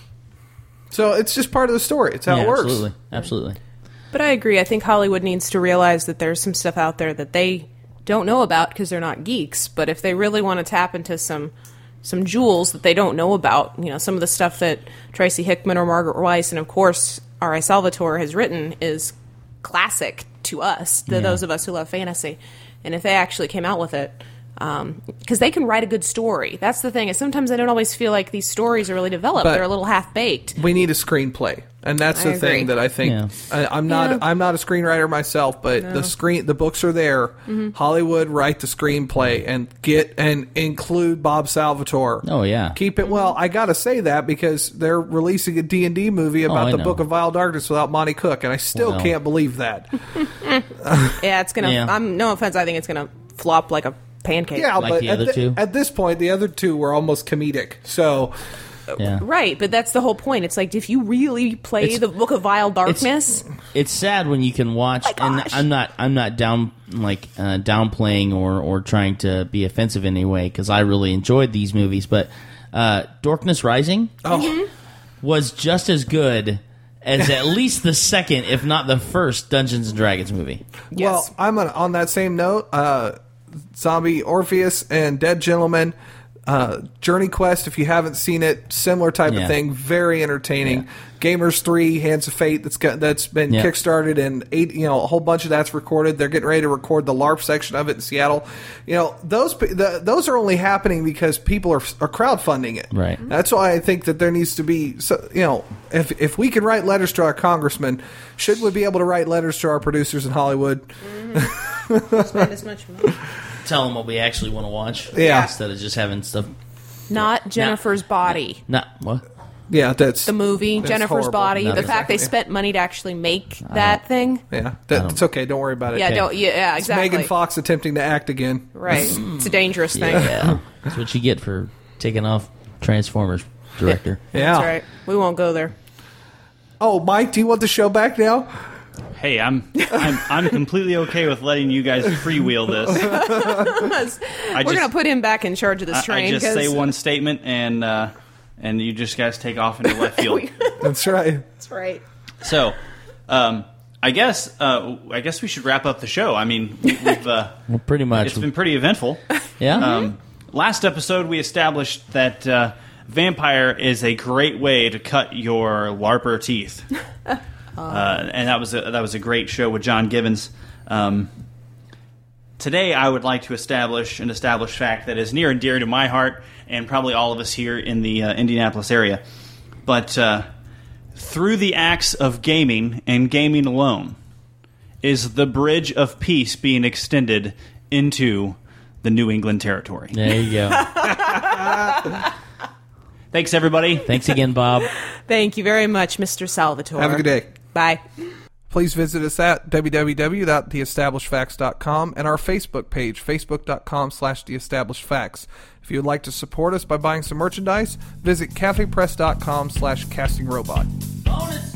Speaker 3: So it's just part of the story. It's how
Speaker 1: yeah,
Speaker 3: it works.
Speaker 1: absolutely, absolutely.
Speaker 4: But I agree. I think Hollywood needs to realize that there's some stuff out there that they don't know about because they're not geeks. But if they really want to tap into some some jewels that they don't know about, you know, some of the stuff that Tracy Hickman or Margaret Weiss and, of course, R I Salvatore has written is classic to us, to
Speaker 1: Yeah.
Speaker 4: those of us who love fantasy. And if they actually came out with it, because they can write a good story. That's the thing. Is sometimes I don't always feel like these stories are really developed.
Speaker 3: But-
Speaker 4: They're a little half-baked.
Speaker 3: We need a screenplay, and that's
Speaker 4: I
Speaker 3: the thing
Speaker 4: agree.
Speaker 3: that I think.
Speaker 1: Yeah.
Speaker 3: I, I'm not.
Speaker 4: Yeah.
Speaker 3: I'm not a screenwriter myself, but the screen, the books are there.
Speaker 4: Mm-hmm.
Speaker 3: Hollywood, write the screenplay and get and include Bob Salvatore.
Speaker 1: Oh yeah,
Speaker 3: Keep it well. I gotta say that because they're releasing a D and D movie about
Speaker 1: I
Speaker 3: the
Speaker 1: know.
Speaker 3: Book of Vile Darkness without Monty Cook, and I still
Speaker 1: Well.
Speaker 3: can't believe that.
Speaker 4: Yeah, it's going to...
Speaker 1: Yeah.
Speaker 4: I'm no offense. I think it's going to flop like a pancake.
Speaker 3: Yeah,
Speaker 1: Like
Speaker 3: but
Speaker 1: the
Speaker 3: at,
Speaker 1: other
Speaker 3: thi-
Speaker 1: two?
Speaker 3: at this point, the other two were almost comedic. So
Speaker 1: yeah.
Speaker 4: Right, but that's the whole point. It's like, if you really play
Speaker 1: It's-
Speaker 4: the Book of Vile Darkness,
Speaker 1: It's sad when you can watch,
Speaker 4: My
Speaker 1: and
Speaker 4: gosh.
Speaker 1: I'm not, I'm not down like uh, downplaying or or trying to be offensive in any way because I really enjoyed these movies, but uh, Darkness Rising
Speaker 3: oh,
Speaker 1: was just as good as at least the second, if not the first, Dungeons and Dragons movie.
Speaker 4: yes.
Speaker 3: Well, I'm on, on that same note. Uh, Zombie Orpheus and Dead Gentleman, uh, Journey Quest. If you haven't seen it, similar type
Speaker 1: Yeah.
Speaker 3: of thing. Very entertaining. Gamers three, Hands of Fate. That's got, that's been
Speaker 1: Yeah.
Speaker 3: kickstarted and eight. You know, a whole bunch of that's recorded. They're getting ready to record the LARP section of it in Seattle. You know, those pe- the, those are only happening because people are are crowdfunding it.
Speaker 1: Right.
Speaker 3: That's why I think that there needs to be. So, you know, if if we can write letters to our congressman, should we be able to write letters to our producers in Hollywood?
Speaker 4: Spend as much money.
Speaker 1: Tell them what we actually want to watch,
Speaker 3: Yeah.
Speaker 1: instead of just having stuff.
Speaker 4: Not Jennifer's Body.
Speaker 1: Not what?
Speaker 3: Yeah, that's
Speaker 4: The movie,
Speaker 3: That's
Speaker 4: Jennifer's
Speaker 3: horrible.
Speaker 4: Body.
Speaker 1: Not
Speaker 4: the fact they
Speaker 3: exactly.
Speaker 4: spent money to actually make that thing.
Speaker 3: Yeah, that, it's okay. Don't worry about it.
Speaker 4: Yeah,
Speaker 1: Okay.
Speaker 4: don't, yeah, yeah,
Speaker 3: It's
Speaker 4: exactly.
Speaker 3: Megan Fox attempting to act again.
Speaker 4: Right. It's a dangerous thing.
Speaker 1: Yeah, that's what you get for taking off Transformers director.
Speaker 3: Yeah.
Speaker 4: That's right. We won't go there.
Speaker 3: Oh, Mike, do you want the show back now?
Speaker 2: Hey, I'm I'm I'm completely okay with letting you guys freewheel this. I
Speaker 4: We're
Speaker 2: just,
Speaker 4: going to put him back in charge of this
Speaker 2: I,
Speaker 4: train.
Speaker 2: I just
Speaker 4: 'cause-
Speaker 2: say one statement and uh, and you just guys take off into left field.
Speaker 3: That's right.
Speaker 4: That's right.
Speaker 2: So, um, I guess uh, I guess we should wrap up the show. I mean, we- we've uh,
Speaker 1: Well, pretty much.
Speaker 2: it's been pretty eventful.
Speaker 1: yeah.
Speaker 2: Um, last episode, we established that uh, vampire is a great way to cut your LARPer teeth, uh, and that was a, that was a great show with John Givens. Um, today, I would like to establish an established fact that is near and dear to my heart, and probably all of us here in the uh, Indianapolis area. But uh, through the acts of gaming and gaming alone, is the bridge of peace being extended into the New England territory.
Speaker 1: there you go.
Speaker 2: Thanks, everybody.
Speaker 1: Thanks again, Bob.
Speaker 4: Thank you very much, Mister Salvatore.
Speaker 3: Have a good day.
Speaker 4: Bye.
Speaker 3: Please visit us at w w w dot the established facts dot com and our Facebook page, facebook dot com slash the established facts. If you would like to support us by buying some merchandise, visit cafe press dot com slash casting robot.
Speaker 1: Bonus